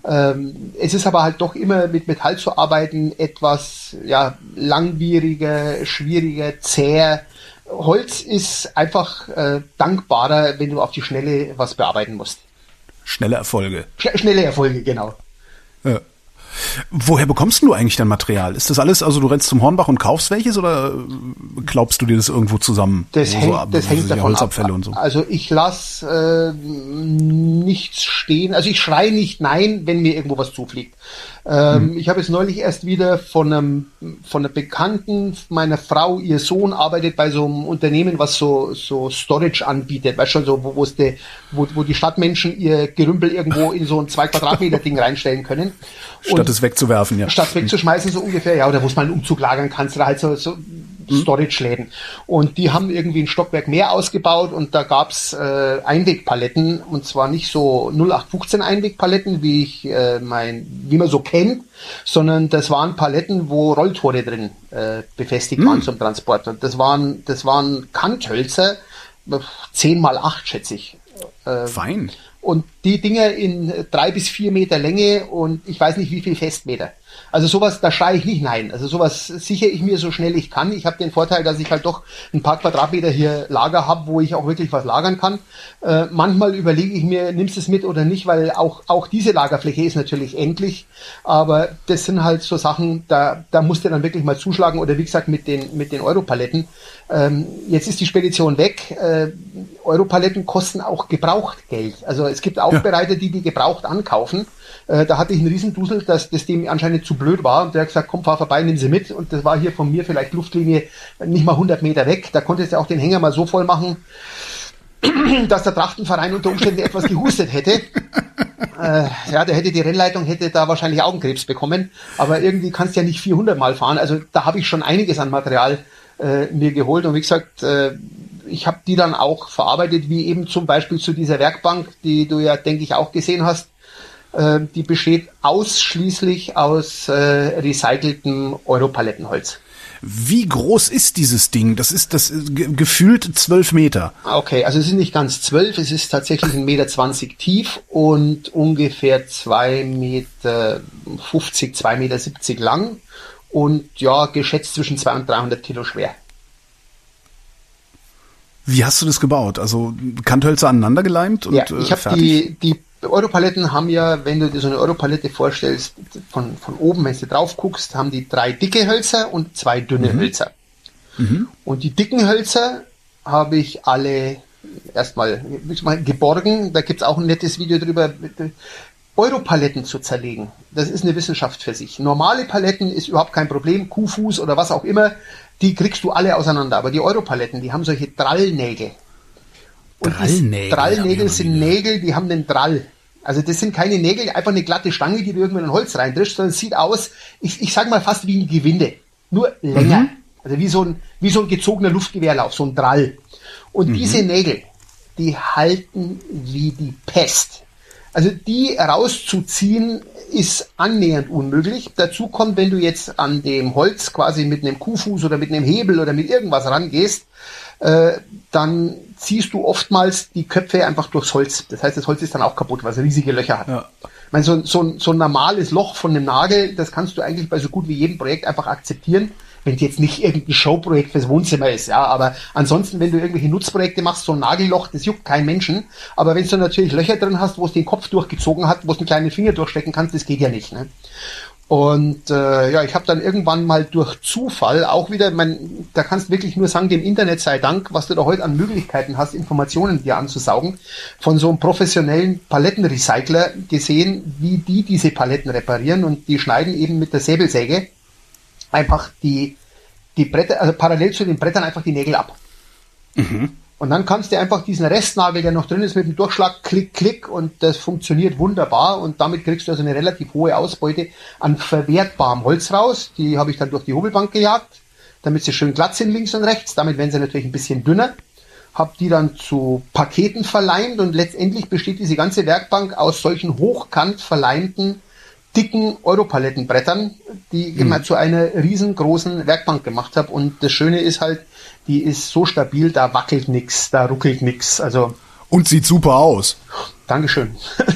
Es ist aber halt doch immer mit Metall zu arbeiten etwas langwieriger, schwieriger, zäher. Holz ist einfach dankbarer, wenn du auf die Schnelle was bearbeiten musst. Schnelle Erfolge. Schnelle Erfolge, genau. Ja. Woher bekommst du eigentlich dein Material? Ist das alles, also du rennst zum Hornbach und kaufst welches oder glaubst du dir das irgendwo zusammen? Das hängt davon ab. Und so. Also ich lasse nichts stehen. Also ich schreie nicht nein, wenn mir irgendwo was zufliegt. Ich habe jetzt neulich erst wieder von einer Bekannten meiner Frau, ihr Sohn arbeitet bei so einem Unternehmen, was so Storage anbietet, weißt schon, so wo die Stadtmenschen ihr Gerümpel irgendwo in so ein 2 Quadratmeter Ding reinstellen können. Statt es wegzuwerfen, ja. Statt wegzuschmeißen, so ungefähr, ja, oder wo es mal einen Umzug lagern kannst, oder halt so Storage-Läden. Und die haben irgendwie ein Stockwerk mehr ausgebaut und da gab's Einwegpaletten, und zwar nicht so 0815 Einwegpaletten, wie man so kennt, sondern das waren Paletten, wo Rolltore drin befestigt waren zum Transport. Und das waren Kanthölzer, 10x8, schätze ich. Fein. Und die Dinger in 3 bis 4 Meter Länge und ich weiß nicht wie viel Festmeter. Also sowas, da schreie ich nicht nein. Also sowas sichere ich mir so schnell ich kann. Ich habe den Vorteil, dass ich halt doch ein paar Quadratmeter hier Lager habe, wo ich auch wirklich was lagern kann. Manchmal überlege ich mir, nimmst du es mit oder nicht, weil auch diese Lagerfläche ist natürlich endlich. Aber das sind halt so Sachen, da musst du dann wirklich mal zuschlagen. Oder wie gesagt mit den Europaletten. Jetzt ist die Spedition weg. Europaletten kosten auch gebraucht Geld. Also es gibt Aufbereiter, die gebraucht ankaufen. Da hatte ich einen Riesendusel, dass das dem anscheinend zu blöd war. Und der hat gesagt, komm, fahr vorbei, nimm sie mit. Und das war hier von mir vielleicht Luftlinie nicht mal 100 Meter weg. Da konntest du auch den Hänger mal so voll machen, dass der Trachtenverein unter Umständen etwas gehustet hätte. Die Rennleitung hätte da wahrscheinlich Augenkrebs bekommen. Aber irgendwie kannst du ja nicht 400 Mal fahren. Also da habe ich schon einiges an Material mir geholt. Und wie gesagt, ich habe die dann auch verarbeitet, wie eben zum Beispiel zu dieser Werkbank, die du ja, denke ich, auch gesehen hast. Die besteht ausschließlich aus recyceltem Europalettenholz. Wie groß ist dieses Ding? Das ist gefühlt 12 Meter. Okay, also es ist nicht ganz 12, es ist tatsächlich 1,20 Meter tief und ungefähr 2,50 Meter, 2,70 Meter lang und ja, geschätzt zwischen 200 und 300 Kilo schwer. Wie hast du das gebaut? Also Kanthölzer aneinander geleimt und ich habe die Europaletten haben ja, wenn du dir so eine Europalette vorstellst, von oben, wenn du drauf guckst, haben die 3 dicke Hölzer und 2 dünne Hölzer. Und die dicken Hölzer habe ich alle erstmal geborgen. Da gibt's auch ein nettes Video drüber. Europaletten zu zerlegen, das ist eine Wissenschaft für sich. Normale Paletten ist überhaupt kein Problem, Kuhfuß oder was auch immer, die kriegst du alle auseinander. Aber die Europaletten, die haben solche Drallnägel. Und Drallnägel sind Nägel, die haben einen Drall. Also das sind keine Nägel, einfach eine glatte Stange, die du irgendwo in ein Holz reindrischst, sondern es sieht aus, ich sag mal fast wie ein Gewinde, nur länger. Also wie so ein gezogener Luftgewehrlauf, so ein Drall. Und diese Nägel, die halten wie die Pest. Also die rauszuziehen ist annähernd unmöglich. Dazu kommt, wenn du jetzt an dem Holz quasi mit einem Kuhfuß oder mit einem Hebel oder mit irgendwas rangehst, dann ziehst du oftmals die Köpfe einfach durchs Holz. Das heißt, das Holz ist dann auch kaputt, weil es riesige Löcher hat. Ja. Ich meine, so ein normales Loch von einem Nagel, das kannst du eigentlich bei so gut wie jedem Projekt einfach akzeptieren, wenn es jetzt nicht irgendein Showprojekt fürs Wohnzimmer ist. Ja, aber ansonsten, wenn du irgendwelche Nutzprojekte machst, so ein Nagelloch, das juckt keinen Menschen. Aber wenn du natürlich Löcher drin hast, wo es den Kopf durchgezogen hat, wo es einen kleinen Finger durchstecken kannst, das geht ja nicht. Ne? Und ich habe dann irgendwann mal durch Zufall auch wieder, da kannst du wirklich nur sagen, dem Internet sei Dank, was du da heute an Möglichkeiten hast, Informationen dir anzusaugen, von so einem professionellen Palettenrecycler gesehen, wie die diese Paletten reparieren, und die schneiden eben mit der Säbelsäge einfach die Bretter, also parallel zu den Brettern einfach die Nägel ab. Und dann kannst du einfach diesen Restnagel, der noch drin ist, mit dem Durchschlag klick, klick, und das funktioniert wunderbar, und damit kriegst du also eine relativ hohe Ausbeute an verwertbarem Holz raus. Die habe ich dann durch die Hobelbank gejagt, damit sie schön glatt sind links und rechts. Damit werden sie natürlich ein bisschen dünner. Habe die dann zu Paketen verleimt, und letztendlich besteht diese ganze Werkbank aus solchen hochkant verleimten, dicken Europalettenbrettern, die ich immer zu einer riesengroßen Werkbank gemacht habe. Und das Schöne ist halt, die ist so stabil, da wackelt nix, da ruckelt nix. Also, und sieht super aus. Dankeschön.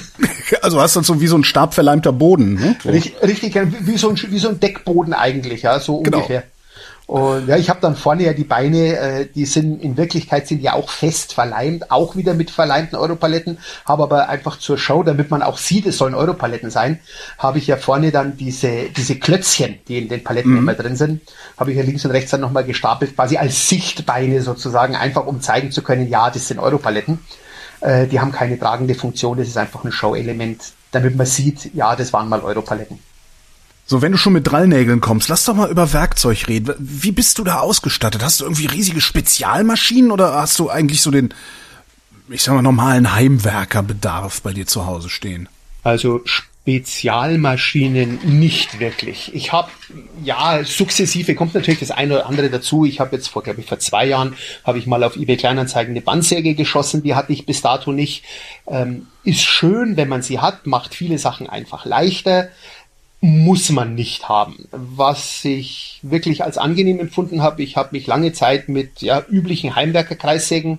Also hast du so wie so ein stabverleimter Boden, ne? Richtig, wie so ein Deckboden eigentlich, ja, so Genau. ungefähr. Und ja, ich habe dann vorne ja die Beine, die sind in Wirklichkeit sind ja auch fest verleimt, auch wieder mit verleimten Europaletten, habe aber einfach zur Show, damit man auch sieht, es sollen Europaletten sein, habe ich ja vorne dann diese Klötzchen, die in den Paletten immer drin sind, habe ich ja links und rechts dann nochmal gestapelt, quasi als Sichtbeine sozusagen, einfach um zeigen zu können, ja, das sind Europaletten. Die haben keine tragende Funktion, das ist einfach ein Show-Element, damit man sieht, ja, das waren mal Europaletten. So, wenn du schon mit Drallnägeln kommst, lass doch mal über Werkzeug reden. Wie bist du da ausgestattet? Hast du irgendwie riesige Spezialmaschinen oder hast du eigentlich so den, ich sag mal, normalen Heimwerkerbedarf bei dir zu Hause stehen? Also Spezialmaschinen nicht wirklich. Ich habe, ja, sukzessive kommt natürlich das eine oder andere dazu. Ich habe jetzt vor 2 Jahren, habe ich mal auf eBay Kleinanzeigen eine Bandsäge geschossen, die hatte ich bis dato nicht. Ist schön, wenn man sie hat, macht viele Sachen einfach leichter. Muss man nicht haben. Was ich wirklich als angenehm empfunden habe, ich habe mich lange Zeit mit üblichen Heimwerkerkreissägen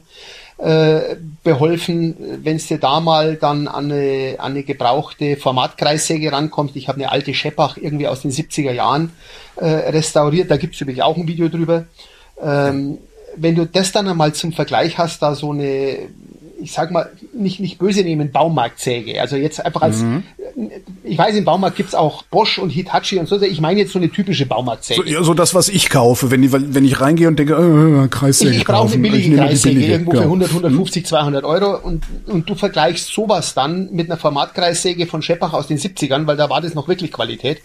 beholfen. Wenn es dir da mal dann an eine gebrauchte Formatkreissäge rankommt, ich habe eine alte Scheppach irgendwie aus den 70er Jahren restauriert, da gibt es übrigens auch ein Video drüber. Wenn du das dann einmal zum Vergleich hast, da so eine, ich sag mal, nicht böse nehmen, Baumarktsäge. Also jetzt einfach als, ich weiß, im Baumarkt gibt's auch Bosch und Hitachi und so. Ich meine jetzt so eine typische Baumarktsäge. So das, was ich kaufe, wenn ich reingehe und denke, Kreissäge ich brauche eine billige Kreissäge, irgendwo für 100, genau. 150, 200 Euro und du vergleichst sowas dann mit einer Formatkreissäge von Scheppach aus den 70ern, weil da war das noch wirklich Qualität.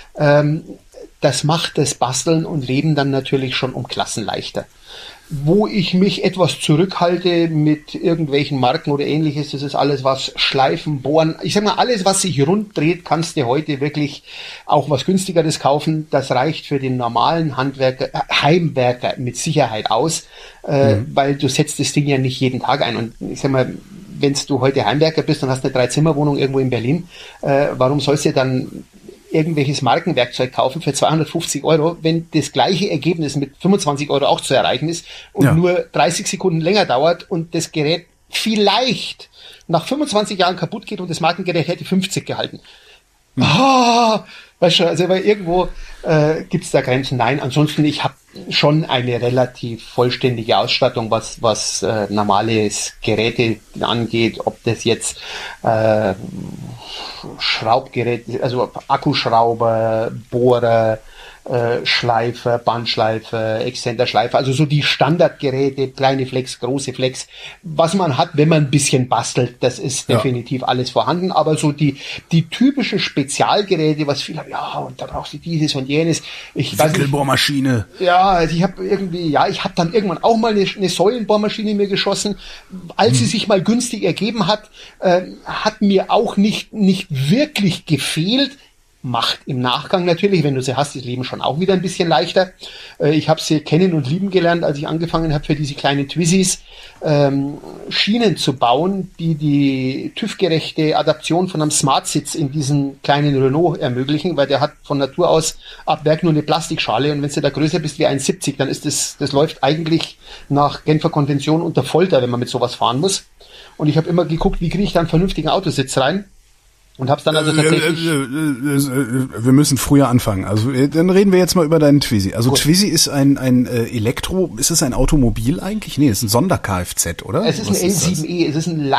Das macht das Basteln und Leben dann natürlich schon um Klassen leichter. Wo ich mich etwas zurückhalte mit irgendwelchen Marken oder ähnliches, das ist alles was Schleifen, Bohren. Ich sag mal, alles was sich rund dreht, kannst du heute wirklich auch was günstigeres kaufen. Das reicht für den normalen Heimwerker mit Sicherheit aus, weil du setzt das Ding ja nicht jeden Tag ein. Und ich sag mal, wenn du heute Heimwerker bist und hast eine 3-Zimmer-Wohnung irgendwo in Berlin, warum sollst du dann irgendwelches Markenwerkzeug kaufen für 250 Euro, wenn das gleiche Ergebnis mit 25 Euro auch zu erreichen ist und nur 30 Sekunden länger dauert und das Gerät vielleicht nach 25 Jahren kaputt geht und das Markengerät hätte 50 gehalten. Weißt du, also weil irgendwo gibt's da Grenzen. Nein, ansonsten, ich habe schon eine relativ vollständige Ausstattung, was normales Geräte angeht, ob das jetzt Schraubgeräte, also Akkuschrauber, Bohrer, Schleifer, Bandschleifer, Exzenterschleifer, also so die Standardgeräte, kleine Flex, große Flex, was man hat, wenn man ein bisschen bastelt, das ist definitiv alles vorhanden, aber so die typische Spezialgeräte, was viele haben, und da brauchst du dieses und jenes. Ich weiß nicht. Wickelbohrmaschine. Ja, also ich habe dann irgendwann auch mal eine Säulenbohrmaschine mir geschossen, als sie sich mal günstig ergeben hat, hat mir auch nicht wirklich gefehlt. Macht im Nachgang natürlich, wenn du sie hast, das Leben schon auch wieder ein bisschen leichter. Ich habe sie kennen und lieben gelernt, als ich angefangen habe, für diese kleinen Twizzys Schienen zu bauen, die TÜV-gerechte Adaption von einem Smart-Sitz in diesen kleinen Renault ermöglichen, weil der hat von Natur aus ab Werk nur eine Plastikschale und wenn du da größer bist wie 1,70, dann ist das läuft eigentlich nach Genfer Konvention unter Folter, wenn man mit sowas fahren muss. Und ich habe immer geguckt, wie kriege ich da einen vernünftigen Autositz rein. Und hab's dann also tatsächlich... Wir müssen früher anfangen. Also dann reden wir jetzt mal über deinen Twizy. Also gut. Twizy ist ein ist es ein Automobil eigentlich? Nee, es ist ein Sonder-Kfz, oder? Es ist ein N7e, es ist ein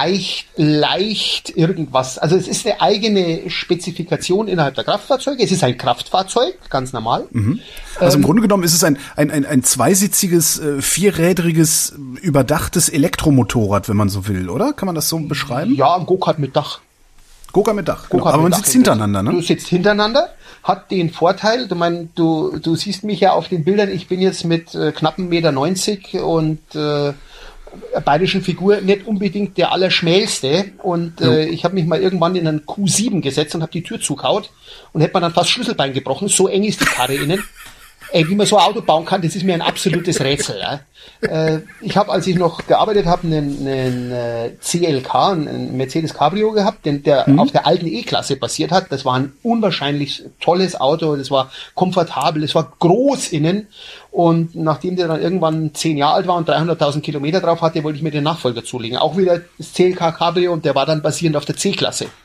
leicht irgendwas. Also es ist eine eigene Spezifikation innerhalb der Kraftfahrzeuge. Es ist ein Kraftfahrzeug, ganz normal. Mhm. Also im Grunde genommen ist es ein zweisitziges, vierrädriges, überdachtes Elektromotorrad, wenn man so will, oder? Kann man das so beschreiben? Ja, ein Go-Kart mit Dach. Go-Kart mit Dach, genau. Aber man sitzt hintereinander, ne? Du sitzt hintereinander, hat den Vorteil, du siehst mich ja auf den Bildern, ich bin jetzt mit knappen 1,90 Meter und bayerischen Figur nicht unbedingt der Allerschmälste und ich habe mich mal irgendwann in einen Q7 gesetzt und habe die Tür zugehaut und hätte mir dann fast Schlüsselbein gebrochen, so eng ist die Karre innen. Wie man so ein Auto bauen kann, das ist mir ein absolutes Rätsel. Ja. Ich habe, als ich noch gearbeitet habe, einen CLK, einen Mercedes Cabrio gehabt, der auf der alten E-Klasse basiert hat. Das war ein unwahrscheinlich tolles Auto, das war komfortabel, das war groß innen. Und nachdem der dann irgendwann 10 Jahre alt war und 300.000 Kilometer drauf hatte, wollte ich mir den Nachfolger zulegen. Auch wieder das CLK Cabrio und der war dann basierend auf der C-Klasse.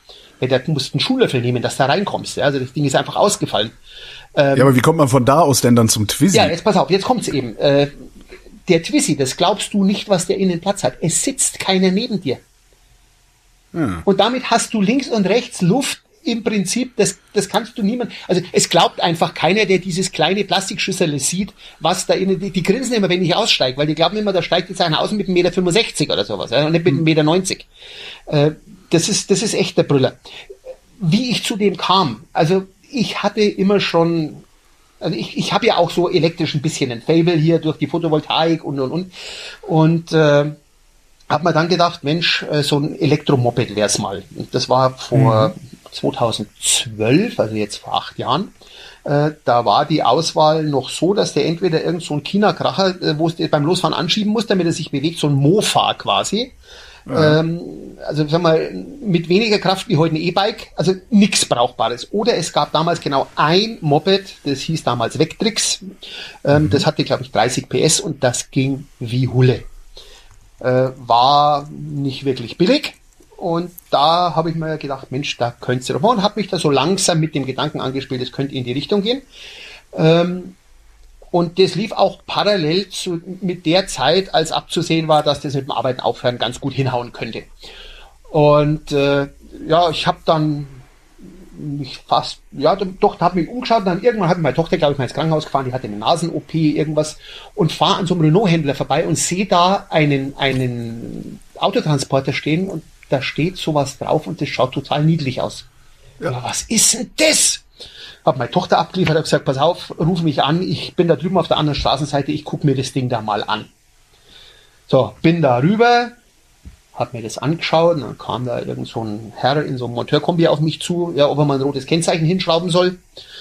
Du musst einen Schuhlöffel nehmen, dass du da reinkommst. Ja? Also das Ding ist einfach ausgefallen. Ja, aber wie kommt man von da aus denn dann zum Twizy? Ja, jetzt pass auf, jetzt kommt's eben. Der Twizy, das glaubst du nicht, was der innen Platz hat. Es sitzt keiner neben dir. Ja. Und damit hast du links und rechts Luft. Im Prinzip, das kannst du niemand, also es glaubt einfach keiner, der dieses kleine Plastikschüsserle sieht, was da innen, die grinsen immer, wenn ich aussteige, weil die glauben immer, da steigt jetzt einer aus mit 1,65 Meter oder sowas, ja, und nicht mit 1,90 Meter. Das ist echt der Brüller. Wie ich zu dem kam, also ich hatte immer schon, also ich habe ja auch so elektrisch ein bisschen ein Faible hier durch die Photovoltaik und habe mir dann gedacht, Mensch, so ein Elektromoped wär's mal. Das war vor 2012, also jetzt vor 8 Jahren. Da war die Auswahl noch so, dass der entweder irgend so ein China-Kracher, wo es beim Losfahren anschieben muss, damit er sich bewegt, so ein Mofa quasi. Ja. Also sagen wir, mit weniger Kraft wie heute ein E-Bike, also nichts Brauchbares. Oder es gab damals genau ein Moped, das hieß damals Vectrix. Das hatte, glaube ich, 30 PS und das ging wie Hulle. War nicht wirklich billig und da habe ich mir gedacht, Mensch, da könntest du doch mal, und habe mich da so langsam mit dem Gedanken angespielt, es könnte in die Richtung gehen. Und das lief auch parallel mit der Zeit, als abzusehen war, dass das mit dem Arbeiten aufhören ganz gut hinhauen könnte. Und ja, ich habe dann habe mich umgeschaut, dann irgendwann habe ich meine Tochter, glaube ich, mal ins Krankenhaus gefahren, die hatte eine Nasen-OP, irgendwas, und fahre an so einem Renault-Händler vorbei und sehe da einen Autotransporter stehen und da steht sowas drauf und das schaut total niedlich aus. Ja, was ist denn das? Habe meine Tochter abgeliefert, habe gesagt, pass auf, ruf mich an, ich bin da drüben auf der anderen Straßenseite, ich gucke mir das Ding da mal an. So, bin da rüber, hab mir das angeschaut, und dann kam da irgend so ein Herr in so einem Monteurkombi auf mich zu, ja, ob er mal ein rotes Kennzeichen hinschrauben soll.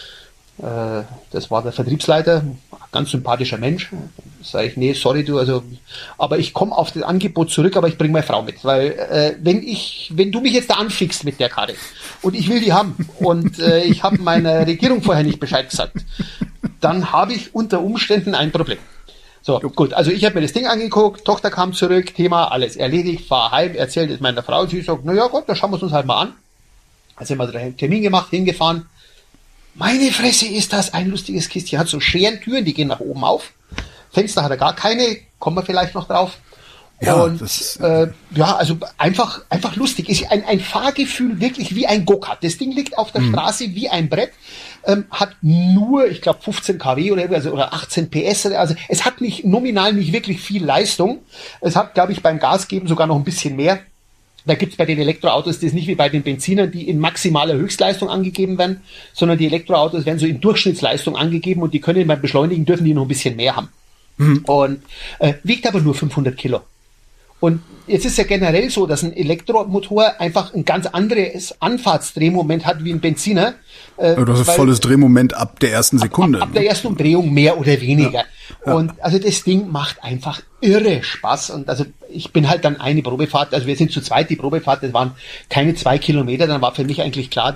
Das war der Vertriebsleiter, ganz sympathischer Mensch. Sag ich, nee, sorry du, also, aber ich komme auf das Angebot zurück, aber ich bringe meine Frau mit, weil wenn du mich jetzt da anfickst mit der Karte und ich will die haben und ich habe meiner Regierung vorher nicht Bescheid gesagt, dann habe ich unter Umständen ein Problem. So, gut, also ich habe mir das Ding angeguckt, Tochter kam zurück, Thema alles erledigt, fahr heim, erzählt es meiner Frau, sie sagt, na ja gut, dann schauen wir es uns halt mal an. Also haben wir einen Termin gemacht, hingefahren. Meine Fresse, ist das ein lustiges Kistchen. Hat so Scherentüren, die gehen nach oben auf. Fenster hat er gar keine, kommen wir vielleicht noch drauf. Ja, und ja, also einfach lustig. Ist ein Fahrgefühl wirklich wie ein Go-Kart. Das Ding liegt auf der Straße wie ein Brett, hat nur, ich glaube, 15 kW oder 18 PS. Also es hat nominal nicht wirklich viel Leistung. Es hat, glaube ich, beim Gasgeben sogar noch ein bisschen mehr. Da gibt's bei den Elektroautos das nicht wie bei den Benzinern, die in maximaler Höchstleistung angegeben werden, sondern die Elektroautos werden so in Durchschnittsleistung angegeben und die können beim Beschleunigen dürfen die noch ein bisschen mehr haben. Und wiegt aber nur 500 Kilo. Und jetzt ist ja generell so, dass ein Elektromotor einfach ein ganz anderes Anfahrtsdrehmoment hat wie ein Benziner. Du hast ein volles Drehmoment ab der ersten Sekunde. Ab der ersten Umdrehung mehr oder weniger. Ja. Und also das Ding macht einfach irre Spaß. Und also ich bin halt dann eine Probefahrt, also wir sind zu zweit, die Probefahrt, das waren keine 2 Kilometer, dann war für mich eigentlich klar,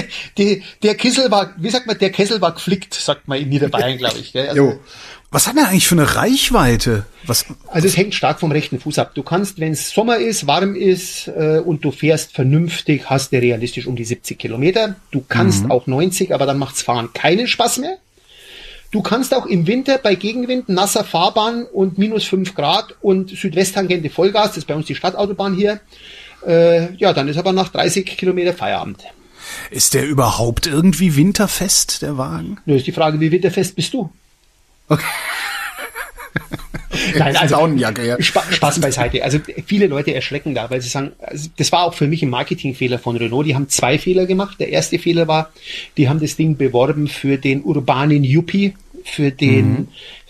der Kessel war, wie sagt man, der Kessel war geflickt, sagt man in Niederbayern, glaube ich. Also, was hat er eigentlich für eine Reichweite? Also es hängt stark vom rechten Fuß ab. Du kannst, wenn es Sommer ist, warm ist und du fährst vernünftig, hast du realistisch um die 70 Kilometer. Du kannst auch 90, aber dann macht's Fahren keinen Spaß mehr. Du kannst auch im Winter bei Gegenwind, nasser Fahrbahn und minus 5 Grad und Südwesttangente Vollgas, das ist bei uns die Stadtautobahn hier, ja, dann ist aber nach 30 Kilometer Feierabend. Ist der überhaupt irgendwie winterfest, der Wagen? Nur ist die Frage, wie winterfest bist du? Okay. Nein, also Daunenjacke, ja. Spaß beiseite. Also viele Leute erschrecken da, weil sie sagen, also das war auch für mich ein Marketingfehler von Renault. Die haben 2 Fehler gemacht. Der erste Fehler war, die haben das Ding beworben für den urbanen Yuppie, für den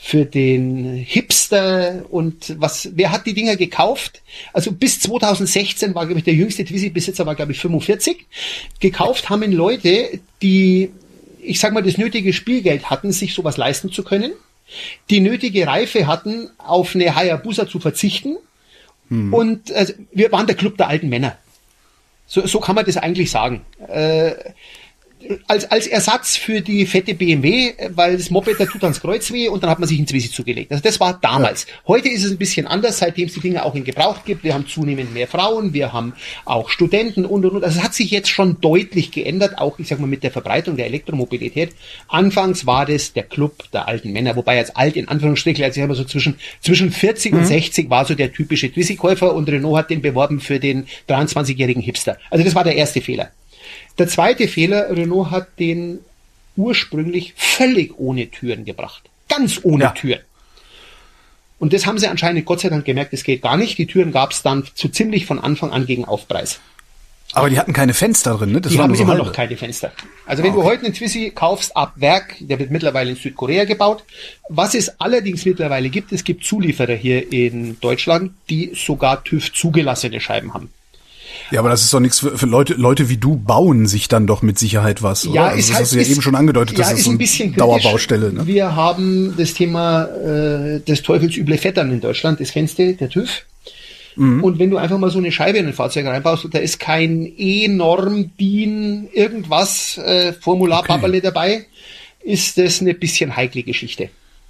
Hipster und wer hat die Dinger gekauft? Also bis 2016 war, glaube ich, der jüngste Twizy-Besitzer war, glaube ich, 45. Gekauft haben ihn Leute, die, ich sag mal, das nötige Spielgeld hatten, sich sowas leisten zu können, die nötige Reife hatten, auf eine Hayabusa zu verzichten. Und also, wir waren der Club der alten Männer. So kann man das eigentlich sagen. als Ersatz für die fette BMW, weil das Moped, da tut ans Kreuz weh und dann hat man sich ein Zwissi zugelegt. Also das war damals. Ja. Heute ist es ein bisschen anders, seitdem es die Dinge auch in Gebrauch gibt. Wir haben zunehmend mehr Frauen, wir haben auch Studenten und. Also es hat sich jetzt schon deutlich geändert, auch, ich sag mal, mit der Verbreitung der Elektromobilität. Anfangs war das der Club der alten Männer, wobei jetzt alt in Anführungsstrichen, also ich sag mal so zwischen 40 und 60 war so der typische Twissi-Käufer und Renault hat den beworben für den 23-jährigen Hipster. Also das war der erste Fehler. Der zweite Fehler, Renault hat den ursprünglich völlig ohne Türen gebracht. Ganz ohne Türen. Und das haben sie anscheinend Gott sei Dank gemerkt, das geht gar nicht. Die Türen gab es dann so ziemlich von Anfang an gegen Aufpreis. Aber die hatten keine Fenster drin, ne? Die haben immer noch keine Fenster. Also wenn du heute einen Twissi kaufst ab Werk, der wird mittlerweile in Südkorea gebaut. Was es allerdings mittlerweile gibt, es gibt Zulieferer hier in Deutschland, die sogar TÜV zugelassene Scheiben haben. Ja, aber das ist doch nichts für Leute wie du bauen sich dann doch mit Sicherheit was, oder? Ja, also das hast du ja eben schon angedeutet, das ist so eine Dauerbaustelle. Ne? Wir haben das Thema des Teufels üble Vettern in Deutschland, das kennst du, der TÜV. Mhm. Und wenn du einfach mal so eine Scheibe in ein Fahrzeug reinbaust und da ist kein E-Norm, DIN, irgendwas, Formularpaperle dabei, ist das eine bisschen heikle Geschichte.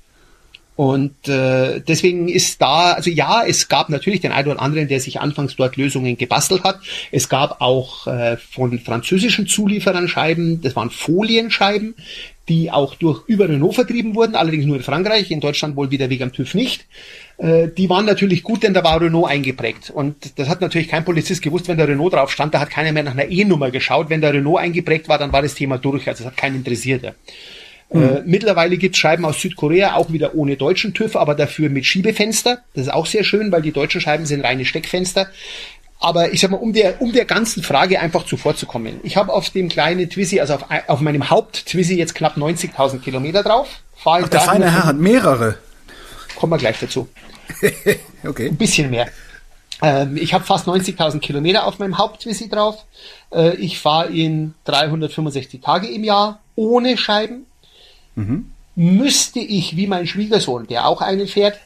Und deswegen ist da, also ja, es gab natürlich den einen oder anderen, der sich anfangs dort Lösungen gebastelt hat. Es gab auch von französischen Zulieferern Scheiben, das waren Folienscheiben, die auch über Renault vertrieben wurden, allerdings nur in Frankreich, in Deutschland wohl wieder wegen am TÜV nicht. Die waren natürlich gut, denn da war Renault eingeprägt. Und das hat natürlich kein Polizist gewusst, wenn der Renault drauf stand, da hat keiner mehr nach einer E-Nummer geschaut. Wenn der Renault eingeprägt war, dann war das Thema durch, also das hat keinen interessiert. Ja. Mittlerweile gibt es Scheiben aus Südkorea, auch wieder ohne deutschen TÜV, aber dafür mit Schiebefenster. Das ist auch sehr schön, weil die deutschen Scheiben sind reine Steckfenster. Aber ich sag mal, um der ganzen Frage einfach zuvorzukommen. Ich habe auf dem kleinen Twissi, also auf meinem Haupt-Twissi jetzt knapp 90.000 Kilometer drauf. Ach, der feine Herr hat mehrere. Kommen wir gleich dazu. Okay. Ein bisschen mehr. Ich habe fast 90.000 Kilometer auf meinem Haupt-Twissi drauf. Ich fahre ihn 365 Tage im Jahr ohne Scheiben. Mhm. Müsste ich, wie mein Schwiegersohn, der auch eine fährt,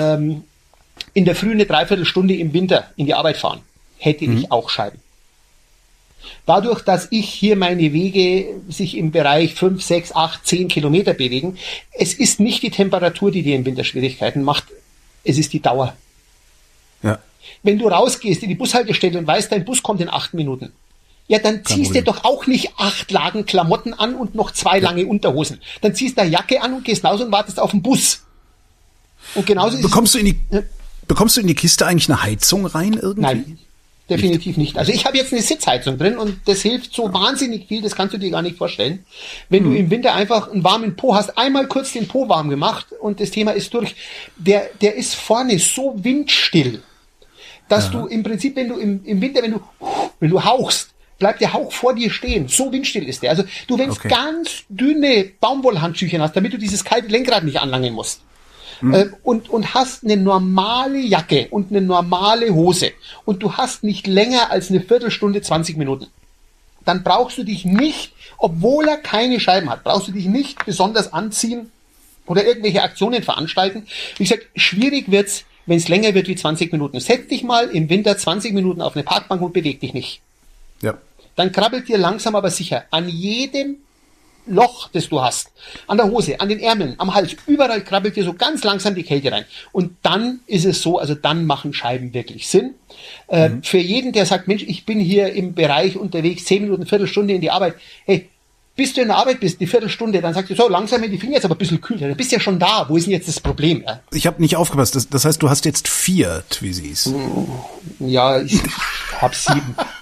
in der Früh eine Dreiviertelstunde im Winter in die Arbeit fahren, hätte ich auch Scheiben. Dadurch, dass ich hier meine Wege sich im Bereich 5, 6, 8, 10 Kilometer bewegen, es ist nicht die Temperatur, die dir im Winter Schwierigkeiten macht, es ist die Dauer. Ja. Wenn du rausgehst in die Bushaltestelle und weißt, dein Bus kommt in 8 Minuten, ja, dann ziehst du doch auch nicht 8 Lagen Klamotten an und noch 2 lange Unterhosen. Dann ziehst du eine Jacke an und gehst raus und wartest auf den Bus. Und genauso Bekommst du in die Kiste eigentlich eine Heizung rein irgendwie? Nein, definitiv nicht. Also ich habe jetzt eine Sitzheizung drin und das hilft so wahnsinnig viel, das kannst du dir gar nicht vorstellen. Wenn du im Winter einfach einen warmen Po hast, einmal kurz den Po warm gemacht und das Thema ist durch. Der ist vorne so windstill, dass du im Prinzip, wenn du im Winter, wenn du hauchst, bleibt der Hauch vor dir stehen. So windstill ist der. Also du, wenn du ganz dünne Baumwollhandschüchen hast, damit du dieses kalte Lenkrad nicht anlangen musst, und hast eine normale Jacke und eine normale Hose und du hast nicht länger als eine Viertelstunde, 20 Minuten, dann brauchst du dich nicht, obwohl er keine Scheiben hat, brauchst du dich nicht besonders anziehen oder irgendwelche Aktionen veranstalten. Wie gesagt, schwierig wird's, wenn es länger wird wie 20 Minuten. Setz dich mal im Winter 20 Minuten auf eine Parkbank und beweg dich nicht. Ja. Dann krabbelt dir langsam aber sicher an jedem Loch, das du hast, an der Hose, an den Ärmeln, am Hals, überall krabbelt dir so ganz langsam die Kälte rein. Und dann ist es so, also dann machen Scheiben wirklich Sinn. Für jeden, der sagt, Mensch, ich bin hier im Bereich unterwegs, 10 Minuten, Viertelstunde in die Arbeit. Hey, bis du in der Arbeit bist, die Viertelstunde, dann sagst du, so langsam, wenn die Finger jetzt aber ein bisschen kühl, du bist ja schon da. Wo ist denn jetzt das Problem? Ja? Ich habe nicht aufgepasst. Das heißt, du hast jetzt 4 Twissis. Ja, ich habe 7.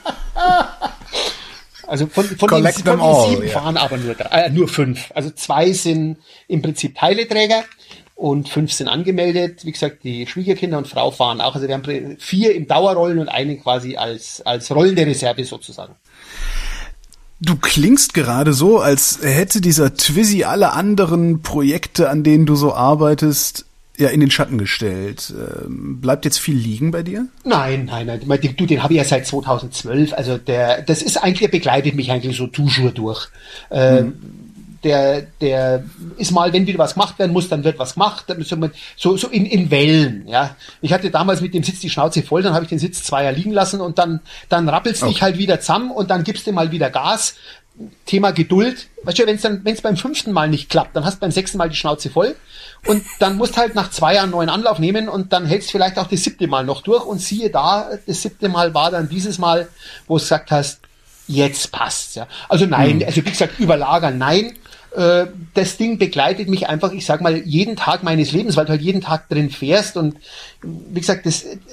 Also von den 7 fahren aber nur 5. Also 2 sind im Prinzip Teileträger und 5 sind angemeldet. Wie gesagt, die Schwiegerkinder und Frau fahren auch. Also wir haben 4 im Dauerrollen und einen quasi als rollende Reserve sozusagen. Du klingst gerade so, als hätte dieser Twissi alle anderen Projekte, an denen du so arbeitest, ja in den Schatten gestellt. Bleibt jetzt viel liegen bei dir? Nein. Du, den habe ich ja seit 2012. Also der begleitet mich eigentlich so toujours durch. Der ist mal, wenn wieder was gemacht werden muss, dann wird was gemacht. So in Wellen, ja. Ich hatte damals mit dem Sitz die Schnauze voll, dann habe ich den Sitz 2 Jahre liegen lassen und dann rappelst dich halt wieder zusammen und dann gibst du mal wieder Gas. Thema Geduld. Weißt du, wenn es beim 5. Mal nicht klappt, dann hast du beim 6. Mal die Schnauze voll und dann musst halt nach 2 Jahren neuen Anlauf nehmen und dann hältst vielleicht auch das 7. Mal noch durch und siehe da, das 7. Mal war dann dieses Mal, wo du gesagt hast, jetzt passt's, ja. Also nein, also wie gesagt, überlagern, nein. Das Ding begleitet mich einfach, ich sag mal, jeden Tag meines Lebens, weil du halt jeden Tag drin fährst und wie gesagt,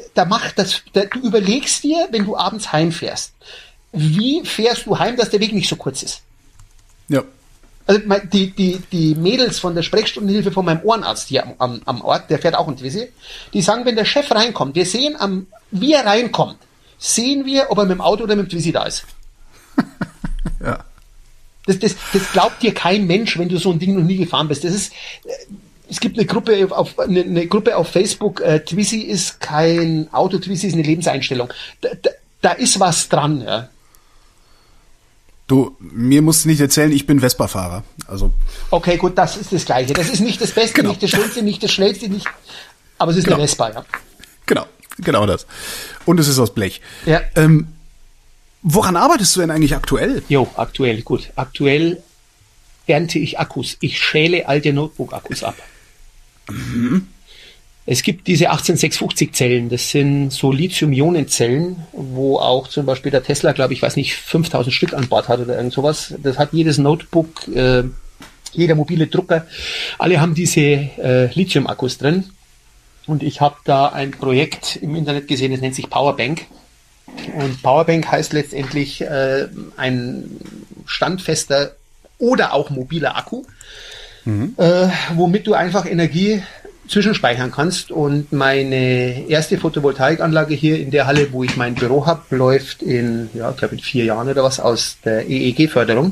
du überlegst dir, wenn du abends heimfährst, wie fährst du heim, dass der Weg nicht so kurz ist? Ja. Also die Mädels von der Sprechstundenhilfe von meinem Ohrenarzt hier am Ort, der fährt auch ein Twizy, die sagen, wenn der Chef reinkommt, wir sehen wie er reinkommt, sehen wir, ob er mit dem Auto oder mit dem Twizy da ist. Ja. Das glaubt dir kein Mensch, wenn du so ein Ding noch nie gefahren bist. Es gibt eine Gruppe auf Facebook, Twizy ist kein Auto, Twizy ist eine Lebenseinstellung. Da ist was dran, ja. Du, mir musst du nicht erzählen, ich bin Vespa-Fahrer. Also. Okay, gut, das ist das Gleiche. Das ist nicht das Beste, Genau. nicht das Schönste, nicht das Schnellste, nicht, aber es ist Genau. eine Vespa, ja. Genau das. Und es ist aus Blech. Ja. Woran arbeitest du denn eigentlich aktuell? Aktuell, gut. Aktuell ernte ich Akkus. Ich schäle alte Notebook-Akkus ab. Mhm. Es gibt diese 18650-Zellen, das sind so Lithium-Ionen-Zellen, wo auch zum Beispiel der Tesla, glaube ich, weiß nicht, 5000 Stück an Bord hat oder irgend sowas. Das hat jedes Notebook, jeder mobile Drucker, alle haben diese Lithium-Akkus drin. Und ich habe da ein Projekt im Internet gesehen, das nennt sich Powerbank. Und Powerbank heißt letztendlich ein standfester oder auch mobiler Akku, womit du einfach Energie zwischenspeichern kannst. Und meine erste Photovoltaikanlage hier in der Halle, wo ich mein Büro habe, läuft in 4 Jahren oder was aus der EEG-Förderung.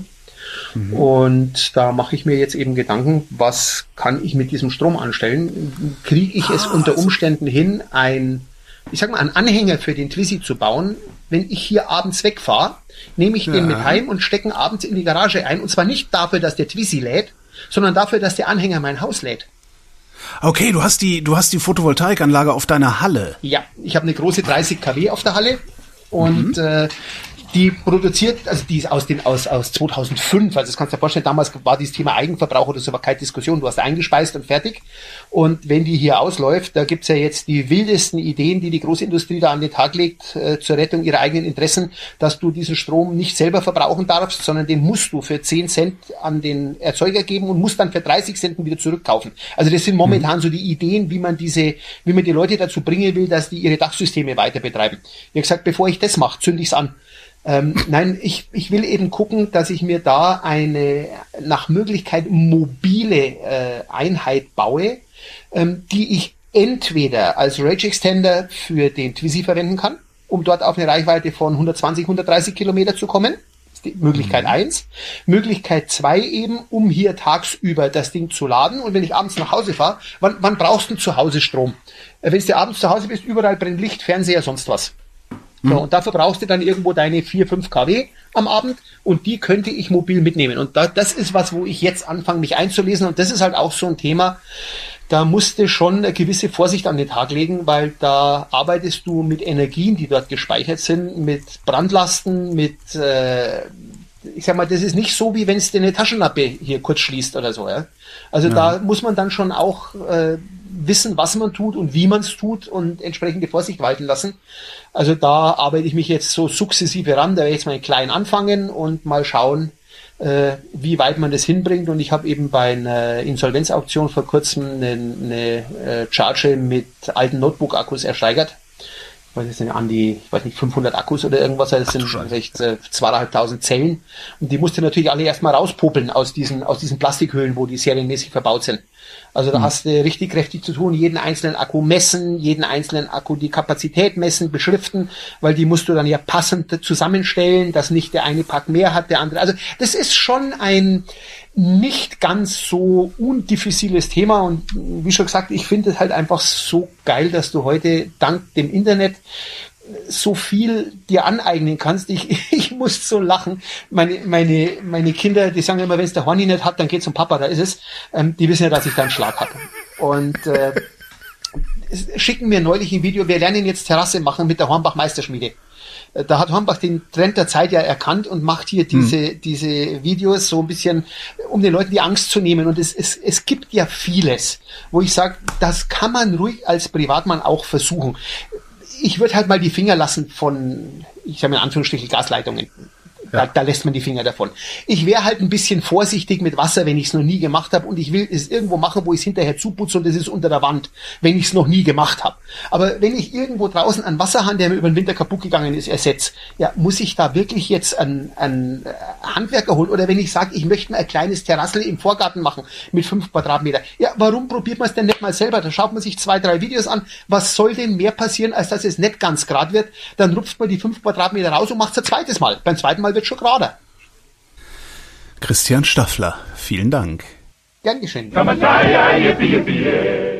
Und da mache ich mir jetzt eben Gedanken, was kann ich mit diesem Strom anstellen? Kriege ich es unter Umständen hin, einen Anhänger für den Twizy zu bauen? Wenn ich hier abends wegfahre, nehme ich den mit heim und stecke ihn abends in die Garage ein. Und zwar nicht dafür, dass der Twizy lädt, sondern dafür, dass der Anhänger mein Haus lädt. Okay, du hast die Photovoltaikanlage auf deiner Halle. Ja, ich habe eine große 30 kW auf der Halle und die produziert, also die ist aus 2005, also das kannst du dir vorstellen, damals war dieses Thema Eigenverbrauch oder so, war keine Diskussion, du hast eingespeist und fertig. Und wenn die hier ausläuft, da gibt's ja jetzt die wildesten Ideen, die Großindustrie da an den Tag legt, zur Rettung ihrer eigenen Interessen, dass du diesen Strom nicht selber verbrauchen darfst, sondern den musst du für 10 Cent an den Erzeuger geben und musst dann für 30 Cent wieder zurückkaufen. Also das sind momentan so die Ideen, wie man die Leute dazu bringen will, dass die ihre Dachsysteme weiter betreiben. Wie gesagt, bevor ich das mache, zünde ich's an. Nein, ich will eben gucken, dass ich mir da eine nach Möglichkeit mobile Einheit baue, die ich entweder als Range Extender für den Twizy verwenden kann, um dort auf eine Reichweite von 120, 130 Kilometer zu kommen. Das ist die Möglichkeit 1. Möglichkeit 2 eben, um hier tagsüber das Ding zu laden. Und wenn ich abends nach Hause fahre, wann brauchst du zu Hause Strom? Wenn du abends zu Hause bist, überall brennt Licht, Fernseher, sonst was. So, und dafür brauchst du dann irgendwo deine 4, 5 kW am Abend und die könnte ich mobil mitnehmen. Und das ist was, wo ich jetzt anfange, mich einzulesen. Und das ist halt auch so ein Thema, da musst du schon eine gewisse Vorsicht an den Tag legen, weil da arbeitest du mit Energien, die dort gespeichert sind, mit Brandlasten, ich sag mal, das ist nicht so, wie wenn es dir eine Taschenlampe hier kurz schließt oder so. Ja? Also da muss man dann schon auch wissen, was man tut und wie man es tut und entsprechende Vorsicht walten lassen. Also da arbeite ich mich jetzt so sukzessive ran. Da werde ich jetzt mal klein anfangen und mal schauen, wie weit man das hinbringt. Und ich habe eben bei einer Insolvenzauktion vor kurzem eine Charge mit alten Notebook-Akkus ersteigert. Das sind an die, 500 Akkus oder irgendwas, das sind recht 2.500 Zellen. Und die musst du natürlich alle erstmal rauspopeln aus diesen Plastikhüllen, wo die serienmäßig verbaut sind. Also da hast du richtig kräftig zu tun, jeden einzelnen Akku messen, jeden einzelnen Akku die Kapazität messen, beschriften, weil die musst du dann ja passend zusammenstellen, dass nicht der eine Pack mehr hat, der andere. Also das ist schon ein nicht ganz so undiffiziles Thema und wie schon gesagt, ich finde es halt einfach so geil, dass du heute dank dem Internet so viel dir aneignen kannst. Ich muss so lachen. Meine Kinder, die sagen immer, wenn es der Horni nicht hat, dann geht's zum Papa, da ist es. Die wissen ja, dass ich da einen Schlag habe. Und schicken mir neulich ein Video, wir lernen jetzt Terrasse machen mit der Hornbach Meisterschmiede. Da hat Hornbach den Trend der Zeit ja erkannt und macht hier diese Videos so ein bisschen, um den Leuten die Angst zu nehmen. Und es gibt ja vieles, wo ich sage, das kann man ruhig als Privatmann auch versuchen. Ich würde halt mal die Finger lassen von, ich sage mal in Anführungsstrichen, Gasleitungen. Da lässt man die Finger davon. Ich wäre halt ein bisschen vorsichtig mit Wasser, wenn ich es noch nie gemacht habe, und ich will es irgendwo machen, wo ich es hinterher zuputze, und das ist unter der Wand, wenn ich es noch nie gemacht habe. Aber wenn ich irgendwo draußen einen Wasserhahn, der mir über den Winter kaputt gegangen ist, ersetze, ja, muss ich da wirklich jetzt einen Handwerker holen? Oder wenn ich sage, ich möchte mir ein kleines Terrassel im Vorgarten machen mit 5 Quadratmeter, ja, warum probiert man es denn nicht mal selber? Da schaut man sich 2, 3 Videos an. Was soll denn mehr passieren, als dass es nicht ganz gerade wird? Dann rupft man die 5 Quadratmeter raus und macht es ein zweites Mal. Beim zweiten Mal wird schon gerade. Christian Staffler, vielen Dank. Gern geschehen.